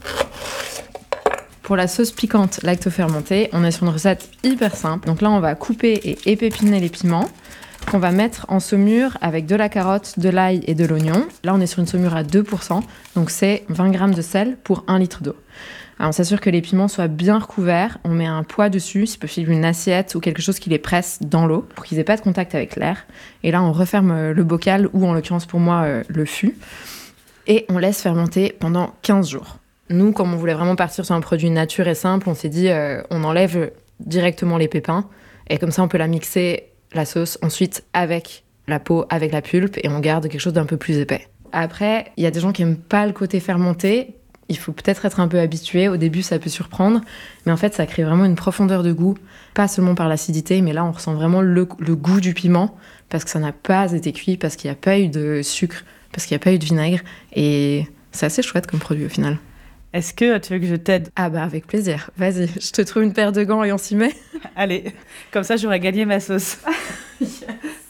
Pour la sauce piquante lactofermentée, on est sur une recette hyper simple. Donc là on va couper et épépiner les piments. qu'on va mettre en saumure avec de la carotte, de l'ail et de l'oignon. Là, on est sur une saumure à deux pour cent, donc c'est vingt grammes de sel pour un litre d'eau. Alors, on s'assure que les piments soient bien recouverts, on met un poids dessus, s'il peut filer une assiette ou quelque chose qui les presse dans l'eau pour qu'ils n'aient pas de contact avec l'air. Et là, on referme le bocal, ou en l'occurrence pour moi, le fût, et on laisse fermenter pendant quinze jours. Nous, comme on voulait vraiment partir sur un produit nature et simple, on s'est dit euh, on enlève directement les pépins, et comme ça, on peut la mixer, la sauce, ensuite avec la peau, avec la pulpe, et on garde quelque chose d'un peu plus épais. Après, il y a des gens qui n'aiment pas le côté fermenté. Il faut peut-être être un peu habitué. Au début, ça peut surprendre. Mais en fait, ça crée vraiment une profondeur de goût. Pas seulement par l'acidité, mais là, on ressent vraiment le, le goût du piment parce que ça n'a pas été cuit, parce qu'il n'y a pas eu de sucre, parce qu'il n'y a pas eu de vinaigre. Et c'est assez chouette comme produit au final. Est-ce que tu veux que je t'aide ? Ah bah avec plaisir. Vas-y, je te trouve une paire de gants et on s'y met. Allez, comme ça, j'aurais gagné ma sauce. Yes.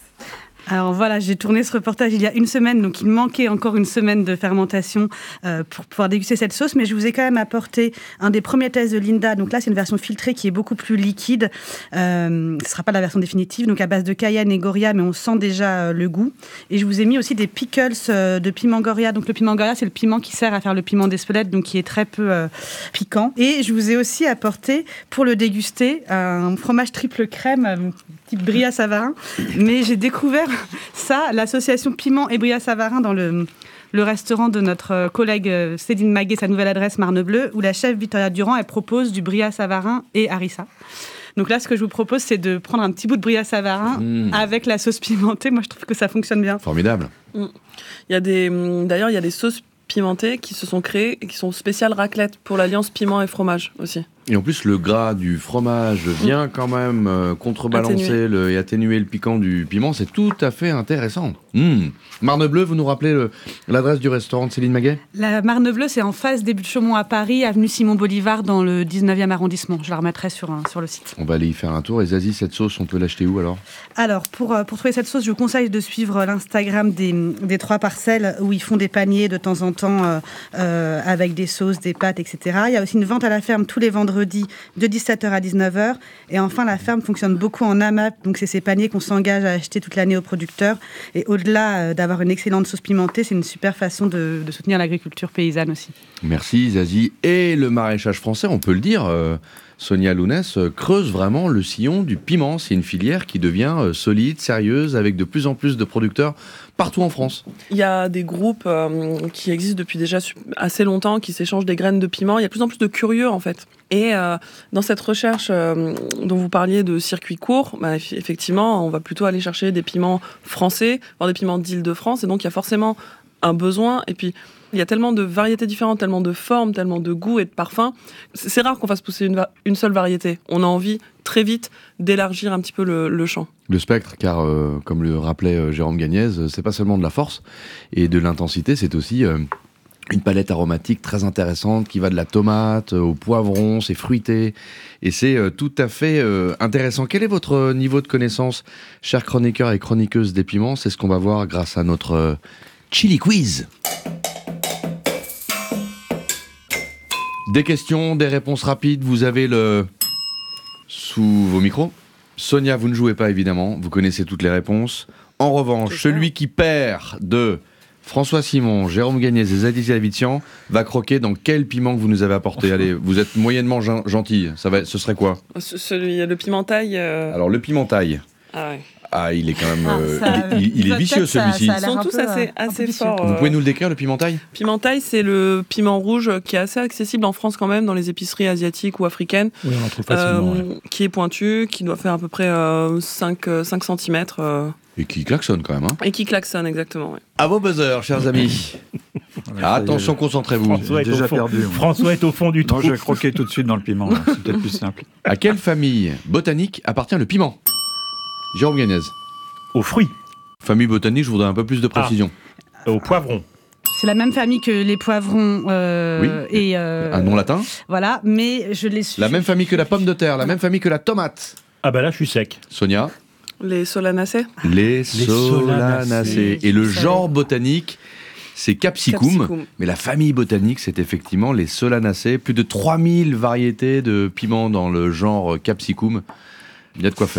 Alors voilà, j'ai tourné ce reportage il y a une semaine, donc il manquait encore une semaine de fermentation euh, pour pouvoir déguster cette sauce, mais je vous ai quand même apporté un des premiers tests de Linda. Donc là, c'est une version filtrée qui est beaucoup plus liquide. Euh, ce ne sera pas la version définitive, donc à base de cayenne et Goria, mais on sent déjà euh, le goût. Et je vous ai mis aussi des pickles euh, de piment Goria. Donc le piment Goria, c'est le piment qui sert à faire le piment d'Espelette, donc qui est très peu euh, piquant. Et je vous ai aussi apporté, pour le déguster, un fromage triple crème, type Bria Savarin. Mais j'ai découvert ça, l'association Piment et Bria Savarin dans le, le restaurant de notre collègue Céline Maguet, sa nouvelle adresse Marne-Bleu, où la chef Victoria Durand, elle propose du Bria Savarin et harissa. Donc là, ce que je vous propose, c'est de prendre un petit bout de Bria Savarin mmh. avec la sauce pimentée. Moi, je trouve que ça fonctionne bien. Formidable. Mmh. Il y a des, d'ailleurs, il y a des sauces pimentées qui se sont créées et qui sont spéciales raclette pour l'alliance piment et fromage aussi. Et en plus, le gras du fromage vient quand même euh, contrebalancer le, et atténuer le piquant du piment. C'est tout à fait intéressant. Mmh. Marne-Bleu, vous nous rappelez le, l'adresse du restaurant de Céline Maguet ? La Marne-Bleu, c'est en face des Buttes Chaumont à Paris, avenue Simon Bolivar, dans le dix-neuvième arrondissement. Je la remettrai sur, un, sur le site. On va aller y faire un tour. Et Zazie, cette sauce, on peut l'acheter où alors ? Alors, pour, pour trouver cette sauce, je vous conseille de suivre l'Instagram des, des Trois Parcelles, où ils font des paniers de temps en temps euh, euh, avec des sauces, des pâtes, et cetera. Il y a aussi une vente à la ferme tous les vendredis de dix-sept heures à dix-neuf heures. Et enfin, la ferme fonctionne beaucoup en A M A P, donc c'est ces paniers qu'on s'engage à acheter toute l'année aux producteurs. Et au-delà euh, d'avoir une excellente sauce pimentée, c'est une super façon de, de soutenir l'agriculture paysanne aussi. Merci Zazie. Et le maraîchage français, on peut le dire, euh, Sonia Lounès euh, creuse vraiment le sillon du piment. C'est une filière qui devient euh, solide, sérieuse, avec de plus en plus de producteurs partout en France. Il y a des groupes euh, qui existent depuis déjà assez longtemps, qui s'échangent des graines de piment. Il y a de plus en plus de curieux, en fait. Et euh, dans cette recherche euh, dont vous parliez de circuit court, bah, effectivement, on va plutôt aller chercher des piments français, voire des piments d'Île-de-France. Et donc, il y a forcément un besoin. Et puis, il y a tellement de variétés différentes, tellement de formes, tellement de goûts et de parfums. C'est, c'est rare qu'on fasse pousser une, va- une seule variété. On a envie, très vite, d'élargir un petit peu le, le champ. Le spectre, car euh, comme le rappelait euh, Jérôme Gagnez, euh, c'est pas seulement de la force et de l'intensité, c'est aussi euh, une palette aromatique très intéressante qui va de la tomate euh, au poivron, c'est fruité et c'est euh, tout à fait euh, intéressant. Quel est votre niveau de connaissance, chers chroniqueurs et chroniqueuses des piments ? C'est ce qu'on va voir grâce à notre euh, Chili Quiz. Des questions, des réponses rapides, vous avez le... sous vos micros. Sonia, vous ne jouez pas évidemment, vous connaissez toutes les réponses. En revanche, celui qui perd de François Simon, Jérôme Gagnez et Zazie Lavitian va croquer dans quel piment que vous nous avez apporté. Allez, vous êtes moyennement gen- gentil, ça va, ce serait quoi ? Ce, celui, le pimentail. Euh... Alors le pimentail. Ah ouais. Ah, il est quand même, euh, Ah, ça, il, il, il est vicieux celui-ci. Ils sont tous peu, assez, assez forts. Vous pouvez nous le décrire, le pimentail ? Pimentail, c'est le piment rouge qui est assez accessible en France quand même, dans les épiceries asiatiques ou africaines. Oui, on en trouve facilement. Euh, ouais. Qui est pointu, qui doit faire à peu près euh, cinq centimètres. Euh, Et qui klaxonne quand même. Hein. Et qui klaxonne, exactement. Ouais. À vos buzzers, chers amis. Ah, attention, concentrez-vous. François est, déjà au fond. Perdu, François est au fond du trou. Non, je vais croquer tout de suite dans le piment. Là. C'est peut-être plus simple. À quelle famille botanique appartient le piment ? Jérôme Gagnez. Aux fruits. Famille botanique, je voudrais un peu plus de précision. Ah, aux poivrons. C'est la même famille que les poivrons euh, oui. et... Euh, un nom latin. Voilà, mais je les suis... La même famille que la pomme de terre, la même famille que la tomate. Ah bah là, je suis sec. Sonia. Les solanacées. Les, les solanacées. Et le genre botanique, c'est Capsicum, Capsicum. Mais la famille botanique, c'est effectivement les solanacées. Plus de trois mille variétés de piments dans le genre Capsicum. Il y a de quoi faire.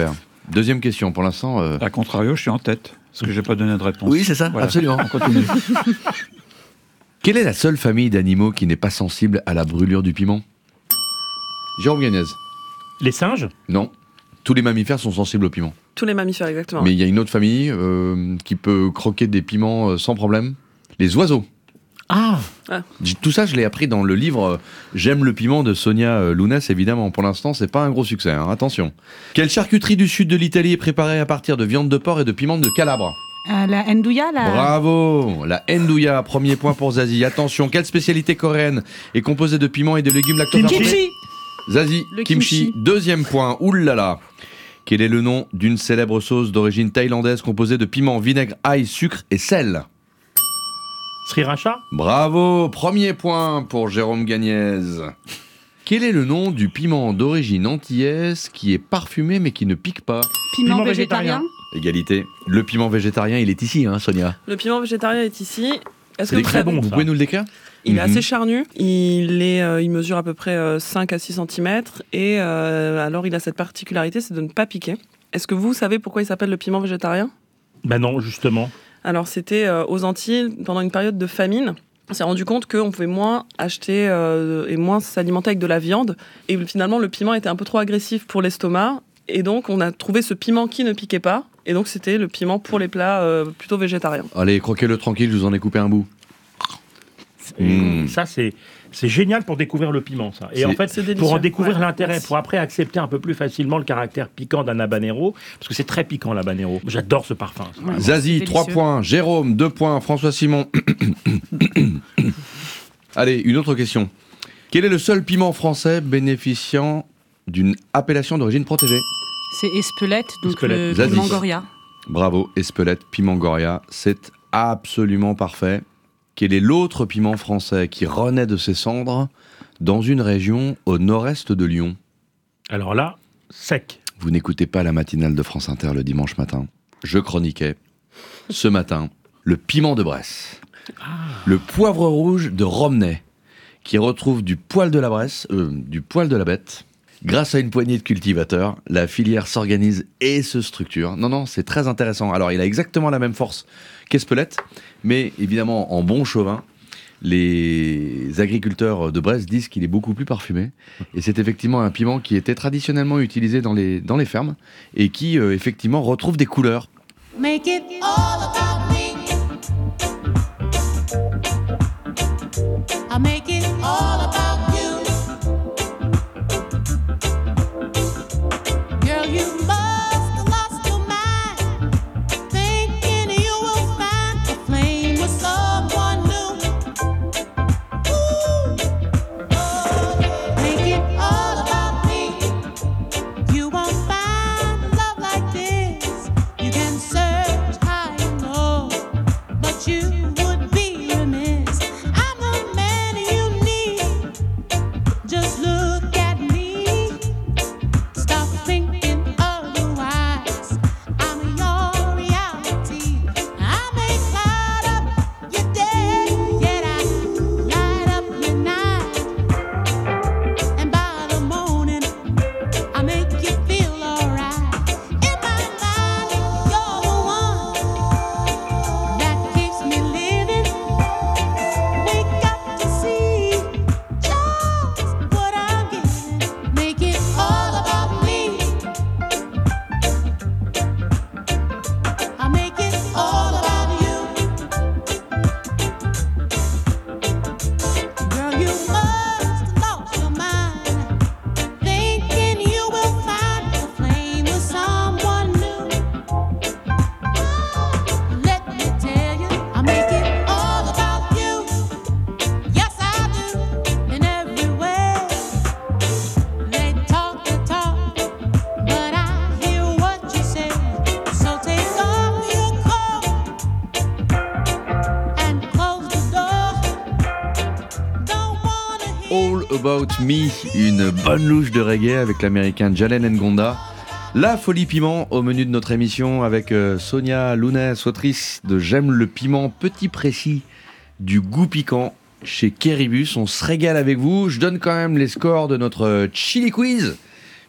Deuxième question, pour l'instant... Euh... A contrario, je suis en tête, parce que j'ai pas donné de réponse. Oui, c'est ça, voilà. Absolument. On continue. Quelle est la seule famille d'animaux qui n'est pas sensible à la brûlure du piment? Jérôme Gagnez. Les singes? Non. Tous les mammifères sont sensibles au piment. Tous les mammifères, exactement. Mais il y a une autre famille euh, qui peut croquer des piments euh, sans problème. Les oiseaux. Ah, ah. Tout ça, je l'ai appris dans le livre euh, J'aime le piment de Sonia euh, Lounès, évidemment. Pour l'instant, c'est pas un gros succès, hein. Attention. Quelle charcuterie du sud de l'Italie est préparée à partir de viande de porc et de piment de Calabre? Euh, la ndouya, la... Bravo. La ndouya, premier point pour Zazie. Attention, quelle spécialité coréenne est composée de piments et de légumes lactofermentés? Kimchi. Zazie, Le kimchi. kimchi. Deuxième point, oulala. Quel est le nom d'une célèbre sauce d'origine thaïlandaise composée de piment, vinaigre, ail, sucre et sel? Sriracha? Bravo, premier point pour Jérôme Gagnez. Quel est le nom du piment d'origine antillaise qui est parfumé mais qui ne pique pas? Piment, Piment végétarien. Égalité. Le piment végétarien, il est ici, hein, Sonia. Le piment végétarien est ici. Est-ce C'est que très vous- bon. Vous ça. pouvez nous le décrire? Il est Mhm. assez charnu, il, est, euh, il mesure à peu près euh, cinq à six centimètres et euh, alors il a cette particularité, c'est de ne pas piquer. Est-ce que vous savez pourquoi il s'appelle le piment végétarien? Ben non, justement. Alors c'était euh, aux Antilles, pendant une période de famine, on s'est rendu compte qu'on pouvait moins acheter euh, et moins s'alimenter avec de la viande et finalement le piment était un peu trop agressif pour l'estomac et donc on a trouvé ce piment qui ne piquait pas et donc c'était le piment pour les plats euh, plutôt végétariens. Allez, croquez-le tranquille, je vous en ai coupé un bout. Et Mmh. Ça, c'est, c'est génial pour découvrir le piment, ça. Et C'est- en fait, C'est pour en délicieux. découvrir Ouais, l'intérêt, merci. pour après accepter un peu plus facilement le caractère piquant d'un habanero, parce que c'est très piquant l'habanero. J'adore ce parfum. ça. Ouais. Zazie, C'est trois délicieux. points. Jérôme, deux points. François Simon. Allez, une autre question. Quel est le seul piment français bénéficiant d'une appellation d'origine protégée? C'est Espelette, donc Espelette. le Zazie. piment Goria. Bravo, Espelette, piment Goria. C'est absolument parfait. Quel est l'autre piment français qui renaît de ses cendres dans une région au nord-est de Lyon? Alors là, sec. Vous n'écoutez pas la matinale de France Inter le dimanche matin. Je chroniquais, ce matin, le piment de Bresse. Le poivre rouge de Romney, qui retrouve du poil de la Bresse, euh, du poil de la bête. Grâce à une poignée de cultivateurs, la filière s'organise et se structure. Non, non, c'est très intéressant. Alors, il a exactement la même force qu'Espelette, mais évidemment, en bon chauvin, les agriculteurs de Bresse disent qu'il est beaucoup plus parfumé. Et c'est effectivement un piment qui était traditionnellement utilisé dans les, dans les fermes et qui, euh, effectivement, retrouve des couleurs. Make it all about me. I make it all about you. Girl, you must have lost your mind, thinking you will find a flame with someone new. Ooh. Make it all about me. You won't find a love like this. You can search high and low, but you would be remiss. I'm the man you need. Just look at me. Stop thinking otherwise. I'm your reality. I may light up your day, yet I light up your night. And by the morning, I make you feel alright. In my mind, you're the one that keeps me living. Wake up to see just what I'm getting. Make it all about me. I make it all about you. Girl, you must have lost your mind, thinking you will find a flame with someone new. Let me tell you, I make it all about you. Yes, I do, in every way. They talk the talk, but I hear what you say. So take off your coat and close the door. Don't wanna hear All About Me, une bonne louche de reggae avec l'américain Jalen Ngonda. La folie piment au menu de notre émission avec euh, Sonia Lounès, autrice de J'aime le piment, petit précis du goût piquant chez Keribus. On se régale avec vous. Je donne quand même les scores de notre euh, Chili Quiz,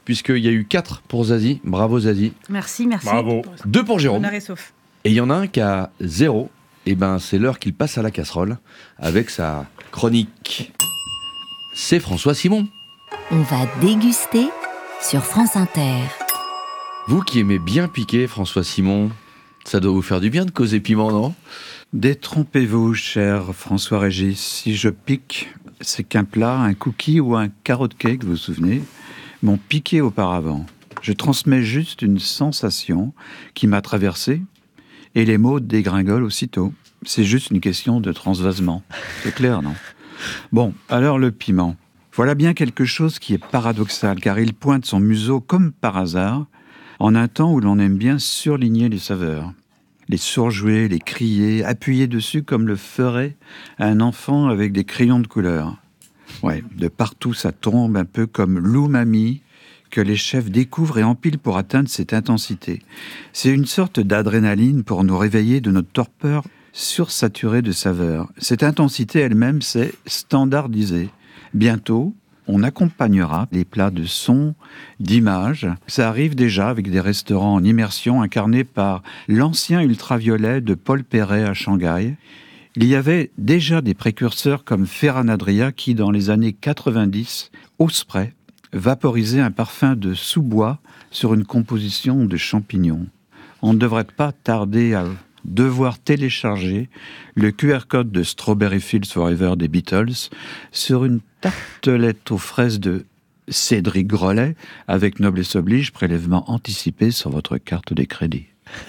puisqu'il y a eu quatre pour Zazie. Bravo Zazie. Merci, merci. Bravo. deux pour Jérôme. Honneur et sauf. Et il y en a un qui a zéro. Et ben c'est l'heure qu'il passe à la casserole avec sa chronique. C'est François Simon. On va déguster sur France Inter. Vous qui aimez bien piquer, François Simon, ça doit vous faire du bien de causer piment, non ? Détrompez-vous, cher François-Régis. Si je pique, c'est qu'un plat, un cookie ou un carrot cake, vous vous souvenez, m'ont piqué auparavant. Je transmets juste une sensation qui m'a traversé et les mots dégringolent aussitôt. C'est juste une question de transvasement. C'est clair, non ? Bon, alors le piment. Voilà bien quelque chose qui est paradoxal, car il pointe son museau comme par hasard, en un temps où l'on aime bien surligner les saveurs. Les surjouer, les crier, appuyer dessus comme le ferait un enfant avec des crayons de couleur. Ouais, de partout ça tombe, un peu comme l'umami que les chefs découvrent et empilent pour atteindre cette intensité. C'est une sorte d'adrénaline pour nous réveiller de notre torpeur sursaturée de saveurs. Cette intensité elle-même, c'est standardisé. Bientôt, on accompagnera les plats de son, d'images. Ça arrive déjà avec des restaurants en immersion incarnés par l'ancien ultraviolet de Paul Perret à Shanghai. Il y avait déjà des précurseurs comme Ferran Adria qui, dans les années quatre-vingt-dix, au spray, vaporisait un parfum de sous-bois sur une composition de champignons. On ne devrait pas tarder à devoir télécharger le Q R code de Strawberry Fields Forever des Beatles sur une tartelette aux fraises de Cédric Grolet avec noblesse oblige, prélèvement anticipé sur votre carte de crédit.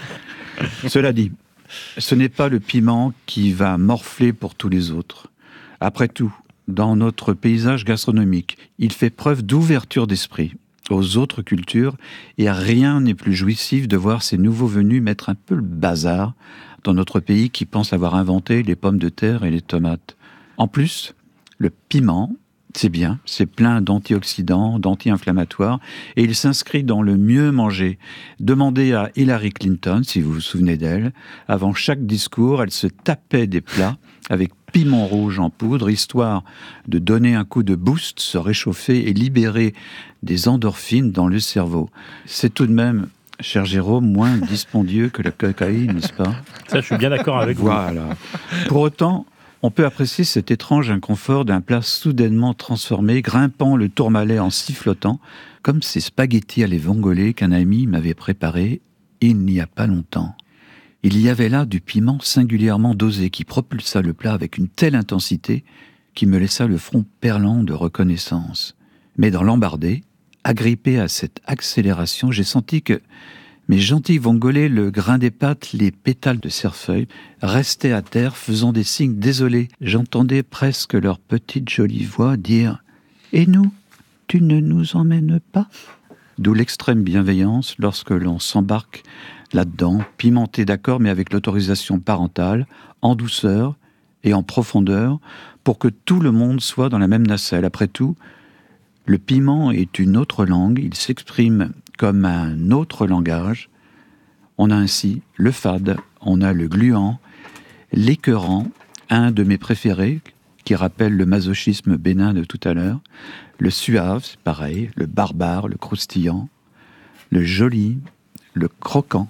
Cela dit, ce n'est pas le piment qui va morfler pour tous les autres. Après tout, dans notre paysage gastronomique, il fait preuve d'ouverture d'esprit aux autres cultures, et rien n'est plus jouissif de voir ces nouveaux venus mettre un peu le bazar dans notre pays qui pense avoir inventé les pommes de terre et les tomates. En plus, le piment, c'est bien, c'est plein d'antioxydants, d'anti-inflammatoires, et il s'inscrit dans le mieux manger. Demandez à Hillary Clinton, si vous vous souvenez d'elle, avant chaque discours, elle se tapait des plats avec piment rouge en poudre, histoire de donner un coup de boost, se réchauffer et libérer des endorphines dans le cerveau. C'est tout de même, cher Jérôme, moins dispendieux que la cocaïne, n'est-ce pas ? Ça, je suis bien d'accord avec voilà. vous. Pour autant, on peut apprécier cet étrange inconfort d'un plat soudainement transformé, grimpant le tourmalet en sifflotant, comme ces spaghettis à les vongole qu'un ami m'avait préparés il n'y a pas longtemps. Il y avait là du piment singulièrement dosé qui propulsa le plat avec une telle intensité qui me laissa le front perlant de reconnaissance. Mais dans l'embardé, agrippé à cette accélération, j'ai senti que mes gentils vongolais, le grain des pâtes, les pétales de cerfeuil, restaient à terre faisant des signes désolés. J'entendais presque leur petite jolie voix dire « Et nous, tu ne nous emmènes pas ?» D'où l'extrême bienveillance lorsque l'on s'embarque là-dedans, pimenté d'accord, mais avec l'autorisation parentale, en douceur et en profondeur, pour que tout le monde soit dans la même nacelle. Après tout, le piment est une autre langue, il s'exprime comme un autre langage. On a ainsi le fade, on a le gluant, l'écœurant, un de mes préférés, qui rappelle le masochisme bénin de tout à l'heure, le suave, c'est pareil, le barbare, le croustillant, le joli, le croquant.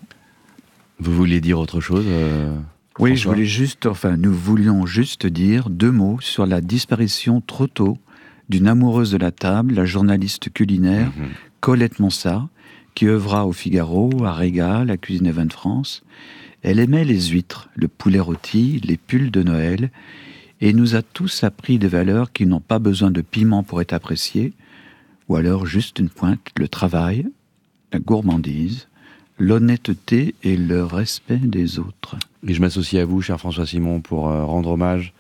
Vous vouliez dire autre chose euh, Oui, François ? je voulais juste, enfin, nous voulions juste dire deux mots sur la disparition trop tôt d'une amoureuse de la table, la journaliste culinaire mmh. Colette Monsat, qui œuvra au Figaro, à Régal, à Cuisine et Vin de France. Elle aimait les huîtres, le poulet rôti, les pulls de Noël, et nous a tous appris des valeurs qui n'ont pas besoin de piment pour être appréciées, ou alors juste une pointe, le travail, la gourmandise, l'honnêteté et le respect des autres. Et je m'associe à vous, cher François Simon, pour euh, rendre hommage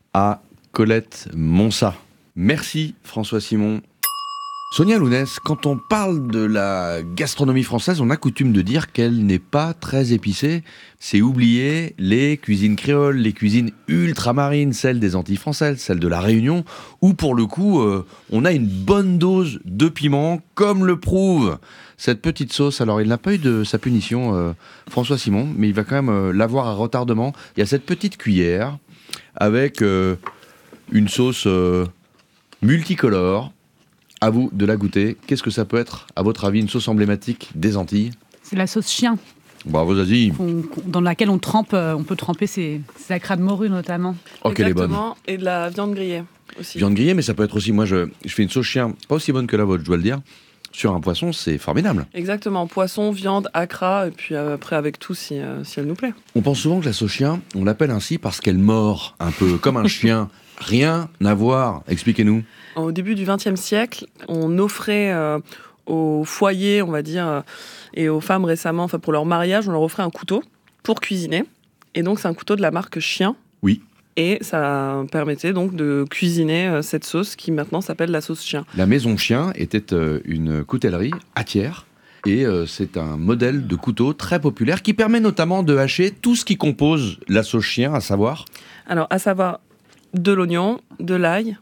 à Colette Monsat. Merci François Simon. Sonia Lounès, quand on parle de la gastronomie française, on a coutume de dire qu'elle n'est pas très épicée. C'est oublier les cuisines créoles, les cuisines ultramarines, celles des Antilles françaises, celles de la Réunion, où pour le coup, euh, on a une bonne dose de piment, comme le prouve cette petite sauce. Alors, il n'a pas eu de sa punition, euh, François Simon, mais il va quand même euh, l'avoir à retardement. Il y a cette petite cuillère avec euh, une sauce euh, multicolore, À vous de la goûter. Qu'est-ce que ça peut être, à votre avis, une sauce emblématique des Antilles? C'est la sauce chien, Bravo Zazie. qu'on- qu'on- dans laquelle on trempe, euh, on peut tremper ses, ses acras de morue notamment. Oh, qu'elle est bonne. Exactement. Et de la viande grillée aussi. Viande grillée, mais ça peut être aussi, moi je, je fais une sauce chien, pas aussi bonne que la vôtre, je dois le dire. Sur un poisson, c'est formidable. Exactement. Poisson, viande, acra, et puis euh, après avec tout si, euh, si elle nous plaît. On pense souvent que la sauce chien, on l'appelle ainsi parce qu'elle mord un peu comme un chien. Rien à voir. Expliquez-nous. Au début du vingtième siècle, on offrait euh, aux foyers, on va dire, euh, et aux femmes récemment, enfin pour leur mariage, on leur offrait un couteau pour cuisiner. Et donc c'est un couteau de la marque Chien. Oui. Et ça permettait donc de cuisiner euh, cette sauce qui maintenant s'appelle la sauce Chien. La maison chien était euh, une coutellerie à Thiers. Et euh, c'est un modèle de couteau très populaire qui permet notamment de hacher tout ce qui compose la sauce chien, à savoir. Alors à savoir de l'oignon, de l'ail,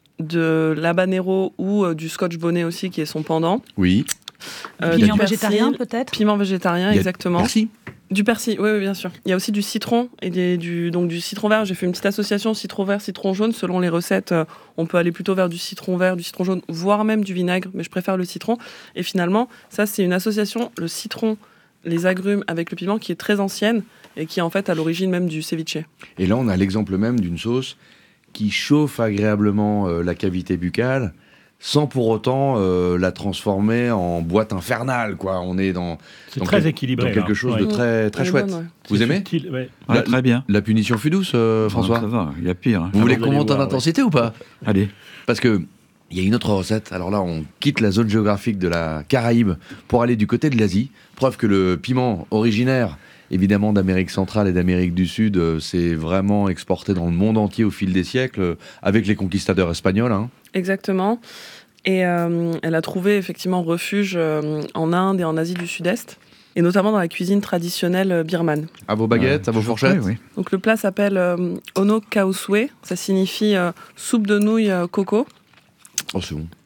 de l'habanero ou euh, du scotch bonnet aussi qui est son pendant. Oui. Euh, Piment du persil, végétarien, peut-être. Piment végétarien, Il y a exactement. Merci. Du persil, oui, oui, bien sûr. Il y a aussi du citron et des- du, donc du citron vert. J'ai fait une petite association citron vert, citron jaune. Selon les recettes, euh, on peut aller plutôt vers du citron vert, du citron jaune, voire même du vinaigre, mais je préfère le citron. Et finalement, ça, c'est une association, le citron, les agrumes avec le piment, qui est très ancienne et qui est en fait à l'origine même du ceviche. Et là, on a l'exemple même d'une sauce qui chauffe agréablement euh, la cavité buccale, sans pour autant euh, la transformer en boîte infernale, quoi. On est dans, C'est dans très quel- équilibré, dans quelque là. chose Ouais. de très, très Elle est chouette. bonne, ouais. Vous C'est aimez subtil, ouais. Ouais, très bien. La punition fut douce, euh, François. Ça va, il y a pire. hein. Vous voulez vous qu'on allez monte en voir, intensité ou pas? Allez. Parce que il y a une autre recette. Alors là, on quitte la zone géographique de la Caraïbe pour aller du côté de l'Asie. Preuve que le piment originaire, évidemment, d'Amérique centrale et d'Amérique du Sud, euh, s'est vraiment exporté dans le monde entier au fil des siècles, euh, avec les conquistadors espagnols. hein. Exactement. Et euh, elle a trouvé effectivement refuge euh, en Inde et en Asie du Sud-Est, et notamment dans la cuisine traditionnelle euh, birmane. À vos baguettes, Ouais, à vos je fourchettes. ferai, oui. Donc le plat s'appelle euh, ono kaoswe, ça signifie euh, soupe de nouilles euh, coco. Oh, c'est bon.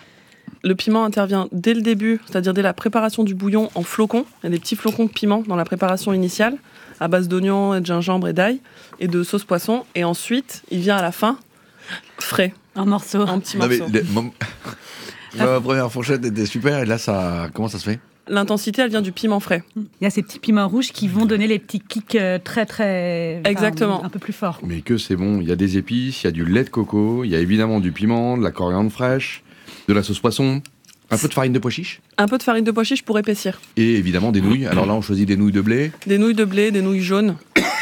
Le piment intervient dès le début, c'est-à-dire dès la préparation du bouillon en flocons. Il y a des petits flocons de piment dans la préparation initiale, à base d'oignons, de gingembre et d'ail, et de sauce poisson. Et ensuite, il vient à la fin, frais, En morceaux. en petits Non, mais morceaux. le- mon- Ma première fourchette était super, et là, ça, comment ça se fait? L'intensité, elle vient du piment frais. Il y a ces petits piments rouges qui vont donner les petits kicks euh, très très... enfin, Exactement. un peu plus forts. Mais que c'est bon, il y a des épices, il y a du lait de coco, il y a évidemment du piment, de la coriandre fraîche, de la sauce poisson, un peu de farine de pois chiche, Un peu de farine de pois chiche pour épaissir. et évidemment des nouilles. Alors là, on choisit des nouilles de blé. Des nouilles de blé, des nouilles jaunes.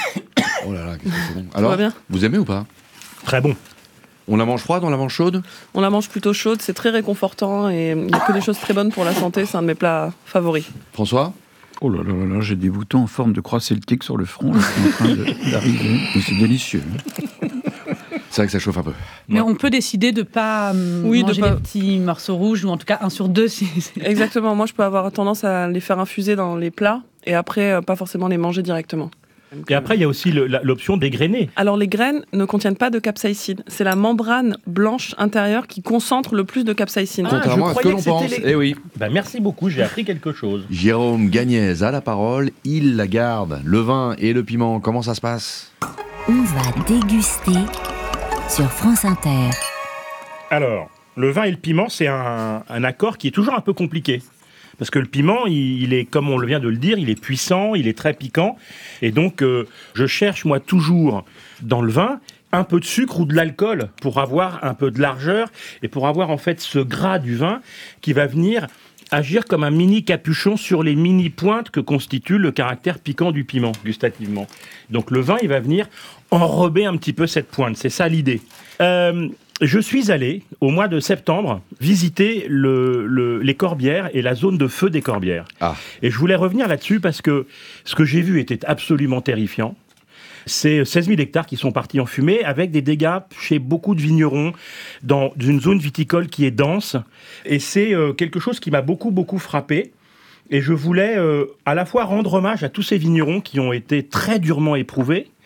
Oh là là, qu'est-ce que c'est bon. Alors, va bien vous aimez ou pas? Très bon. On la mange froide, on la mange chaude? On la mange plutôt chaude, c'est très réconfortant et il n'y a que des choses très bonnes pour la santé. C'est un de mes plats favoris. François? Oh là là là là, j'ai des boutons en forme de croix celtique sur le front, là, qui sont en train de- d'arriver. Mais c'est délicieux. C'est vrai que ça chauffe un peu. Mais on peut décider de pas hum, Oui, de manger pas- des petits morceaux rouges, ou en tout cas un sur deux. Si, si- Exactement, moi je peux avoir tendance à les faire infuser dans les plats et après euh, pas forcément les manger directement. Et après, il y a aussi le- la- l'option dégrainer. Alors les graines ne contiennent pas de capsaïcine. C'est la membrane blanche intérieure qui concentre le plus de capsaïcine. Ah, Contrairement je à ce que croyais l'on que pense. c'était les- Eh oui. Bah, merci beaucoup, j'ai appris quelque chose. Jérôme Gagnez a la parole, il la garde. Le vin et le piment, comment ça se passe? On va déguster sur France Inter. Alors, le vin et le piment, c'est un, un accord qui est toujours un peu compliqué. Parce que le piment, il, il est, comme on le vient de le dire, il est puissant, il est très piquant. Et donc, euh, je cherche, moi, toujours, dans le vin, un peu de sucre ou de l'alcool pour avoir un peu de largeur et pour avoir, en fait, ce gras du vin qui va venir agir comme un mini capuchon sur les mini pointes que constitue le caractère piquant du piment, gustativement. Donc, le vin, il va venir enrober un petit peu cette pointe. C'est ça l'idée. Euh, Je suis allé, au mois de septembre, visiter le, le- les Corbières et la zone de feu des Corbières. Ah. Et je voulais revenir là-dessus parce que ce que j'ai vu était absolument terrifiant. C'est seize mille hectares qui sont partis en fumée avec des dégâts chez beaucoup de vignerons dans une zone viticole qui est dense. Et c'est euh, quelque chose qui m'a beaucoup, beaucoup frappé. Et je voulais euh, à la fois rendre hommage à tous ces vignerons qui ont été très durement éprouvés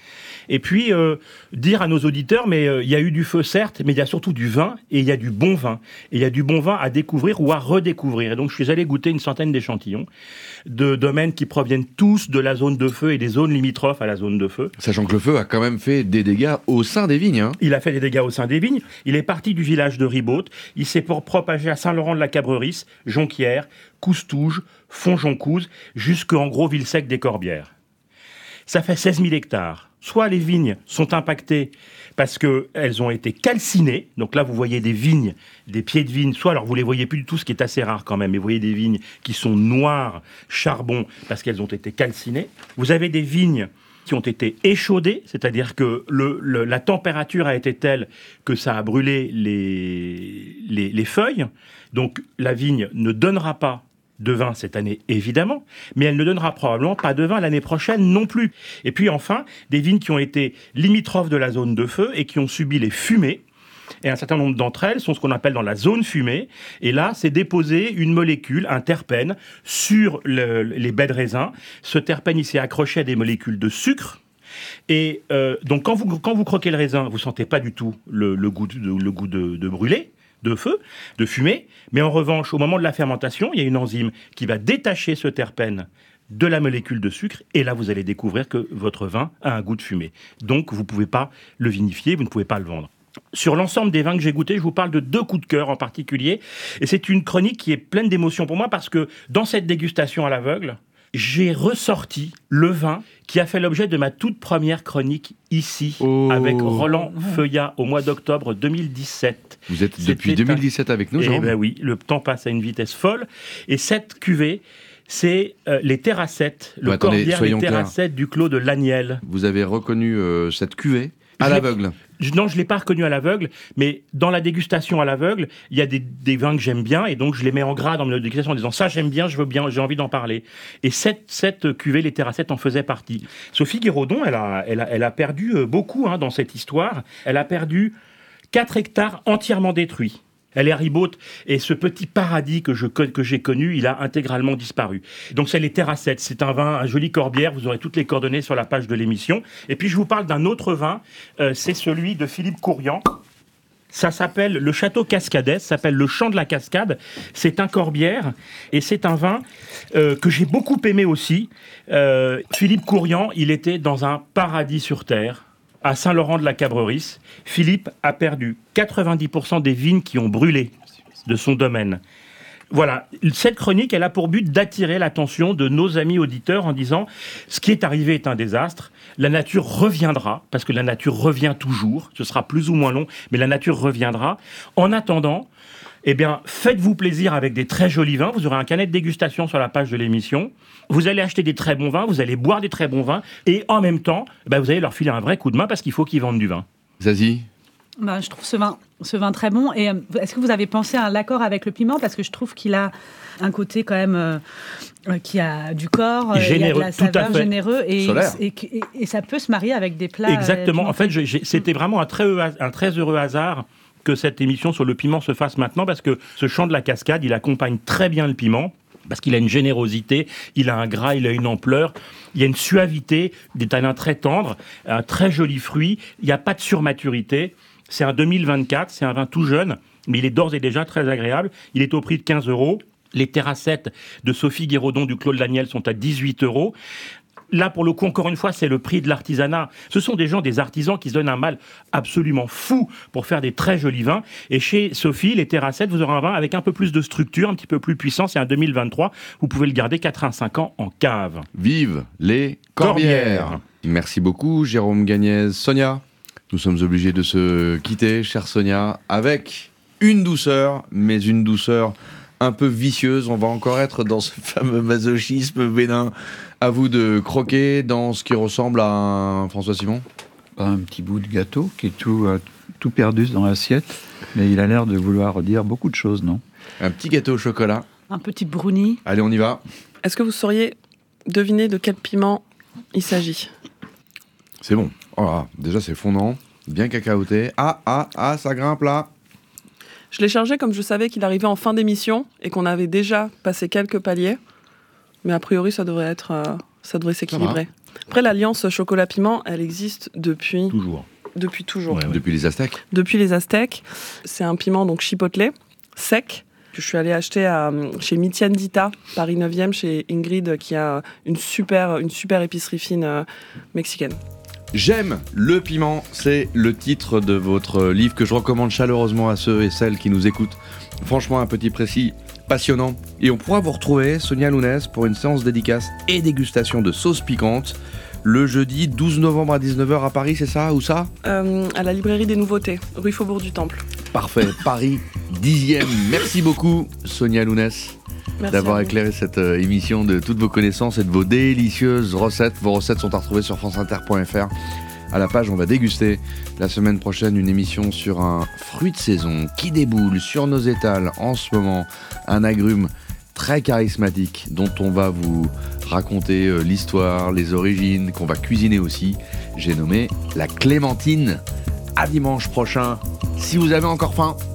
Et puis, euh, dire à nos auditeurs, mais euh, il y a eu du feu, certes, mais il y a surtout du vin, et il y a du bon vin. Et il y a du bon vin à découvrir ou à redécouvrir. Et donc, je suis allé goûter une centaine d'échantillons de domaines qui proviennent tous de la zone de feu et des zones limitrophes à la zone de feu. Sachant que le feu a quand même fait des dégâts au sein des vignes. Hein. Il a fait des dégâts au sein des vignes. Il est parti du village de Ribaute. Il s'est pour propagé à Saint-Laurent-de-la-Cabrerie, Jonquière, Coustouge, Fonjoncouze, jusqu'en gros Villesec des Corbières. Ça fait seize mille hectares. Soit les vignes sont impactées parce qu'elles ont été calcinées. Donc là, vous voyez des vignes, des pieds de vigne. Soit, alors vous les voyez plus du tout, ce qui est assez rare quand même, mais vous voyez des vignes qui sont noires, charbon, parce qu'elles ont été calcinées. Vous avez des vignes qui ont été échaudées, c'est-à-dire que le, le, la température a été telle que ça a brûlé les, les, les feuilles. Donc la vigne ne donnera pas de vin cette année, évidemment, mais elle ne donnera probablement pas de vin l'année prochaine non plus. Et puis enfin, des vignes qui ont été limitrophes de la zone de feu et qui ont subi les fumées. Et un certain nombre d'entre elles sont ce qu'on appelle dans la zone fumée. Et là, c'est déposer une molécule, un terpène, sur le, les baies de raisin. Ce terpène, il s'est accroché à des molécules de sucre. Et euh, donc, quand vous, quand vous croquez le raisin, vous sentez pas du tout le, le goût, de, le goût de, de brûlé, de feu, de fumée. Mais en revanche, au moment de la fermentation, il y a une enzyme qui va détacher ce terpène de la molécule de sucre, et là, vous allez découvrir que votre vin a un goût de fumée. Donc, vous ne pouvez pas le vinifier, vous ne pouvez pas le vendre. Sur l'ensemble des vins que j'ai goûtés, je vous parle de deux coups de cœur en particulier. Et c'est une chronique qui est pleine d'émotions pour moi parce que dans cette dégustation à l'aveugle, j'ai ressorti le vin qui a fait l'objet de ma toute première chronique ici, oh. avec Roland Feuillat au mois d'octobre deux mille dix-sept. Vous êtes depuis deux mille dix-sept avec nous, Jean ? Eh ben oui, le temps passe à une vitesse folle. Et cette cuvée, c'est euh, les Terrassettes, le bah, attendez, corbière des Terrassettes du Clos de Laniel. Vous avez reconnu euh, cette cuvée à je l'aveugle ? Non, je ne l'ai pas reconnu à l'aveugle, mais dans la dégustation à l'aveugle, il y a des, des vins que j'aime bien, et donc je les mets en gras dans ma dégustation en disant ça j'aime bien, je veux bien, j'ai envie d'en parler. Et cette, cette cuvée, les Terrassettes, en faisait partie. Sophie Guéraudon, elle a, elle a, elle a perdu beaucoup hein, dans cette histoire. Elle a perdu quatre hectares entièrement détruits. Elle est à Ribaute, et ce petit paradis que, je, que j'ai connu, il a intégralement disparu. Donc c'est les Terrassettes, c'est un vin, un joli corbière, vous aurez toutes les coordonnées sur la page de l'émission. Et puis je vous parle d'un autre vin, euh, c'est celui de Philippe Courrian. Ça s'appelle le Château Cascadet, ça s'appelle le Champ de la Cascade. C'est un corbière, et c'est un vin euh, que j'ai beaucoup aimé aussi. Euh, Philippe Courrian, il était dans un paradis sur terre. À Saint-Laurent-de-la-Cabrerie, Philippe a perdu quatre-vingt-dix pour cent des vignes qui ont brûlé de son domaine. Voilà, cette chronique, elle a pour but d'attirer l'attention de nos amis auditeurs en disant « Ce qui est arrivé est un désastre, la nature reviendra, parce que la nature revient toujours, ce sera plus ou moins long, mais la nature reviendra. En attendant, eh bien, faites-vous plaisir avec des très jolis vins. Vous aurez un carnet de dégustation sur la page de l'émission. Vous allez acheter des très bons vins, vous allez boire des très bons vins, et en même temps, eh bien, vous allez leur filer un vrai coup de main parce qu'il faut qu'ils vendent du vin. » Zazie ? Ben, je trouve ce vin, ce vin très bon. Et euh, est-ce que vous avez pensé à l'accord avec le piment ? Parce que je trouve qu'il a un côté quand même euh, euh, qui a du corps, généreux, il y a de la saveur, tout à fait. généreux, et, et, et, et ça peut se marier avec des plats. Exactement. Euh, en fait, je, j'ai, c'était vraiment un très, un très heureux hasard que cette émission sur le piment se fasse maintenant, parce que ce Chant de la Cascade, il accompagne très bien le piment, parce qu'il a une générosité, il a un gras, il a une ampleur, il y a une suavité, des tanins très tendres, un très joli fruit, il n'y a pas de surmaturité. C'est un deux mille vingt-quatre, c'est un vin tout jeune, mais il est d'ores et déjà très agréable. Il est au prix de quinze euros. Les Terrassettes de Sophie Guéraudon du Clos de Laniel sont à dix-huit euros. Là, pour le coup, encore une fois, c'est le prix de l'artisanat. Ce sont des gens, des artisans qui se donnent un mal absolument fou pour faire des très jolis vins. Et chez Sophie, les Terrassettes, vous aurez un vin avec un peu plus de structure, un petit peu plus puissant. C'est un deux mille vingt-trois. Vous pouvez le garder quatre-vingt-cinq ans en cave. Vive les Corbières. Corbières. Merci beaucoup, Jérôme Gagnez. Sonia, nous sommes obligés de se quitter, chère Sonia, avec une douceur, mais une douceur un peu vicieuse. On va encore être dans ce fameux masochisme vénin. À vous de croquer dans ce qui ressemble à un François Simon ? Un petit bout de gâteau qui est tout, euh, tout perdu dans l'assiette, mais il a l'air de vouloir dire beaucoup de choses, non ? Un petit gâteau au chocolat. Un petit brownie. Allez, on y va. Est-ce que vous sauriez deviner de quel piment il s'agit ? C'est bon. Oh là, déjà, c'est fondant, bien cacaoté. Ah, ah, ah, ça grimpe là. Je l'ai chargé comme je savais qu'il arrivait en fin d'émission et qu'on avait déjà passé quelques paliers. Mais a priori, ça devrait être, euh, ça devrait s'équilibrer. Après, l'alliance chocolat-piment, elle existe depuis... Toujours. Depuis toujours. Ouais, ouais. Depuis les Aztèques. Depuis les Aztèques. C'est un piment donc chipotle, sec, que je suis allée acheter à, chez Mi Tiendita, Paris neuvième, chez Ingrid, qui a une super, une super épicerie fine euh, mexicaine. J'aime le piment, c'est le titre de votre livre que je recommande chaleureusement à ceux et celles qui nous écoutent. Franchement, un petit précis passionnant. Et on pourra vous retrouver, Sonia Lounès, pour une séance dédicace et dégustation de sauces piquantes le jeudi douze novembre à dix-neuf heures à Paris, c'est ça? Où ça? euh, À la librairie des Nouveautés, rue Faubourg du Temple. Parfait, Paris dixième. Merci beaucoup, Sonia Lounès, d'avoir éclairé cette euh, émission de toutes vos connaissances et de vos délicieuses recettes. Vos recettes sont à retrouver sur franceinter point f r. À la page, on va déguster la semaine prochaine une émission sur un fruit de saison qui déboule sur nos étals en ce moment, un agrume très charismatique dont on va vous raconter euh, l'histoire, les origines, qu'on va cuisiner aussi. J'ai nommé la clémentine. À dimanche prochain, si vous avez encore faim.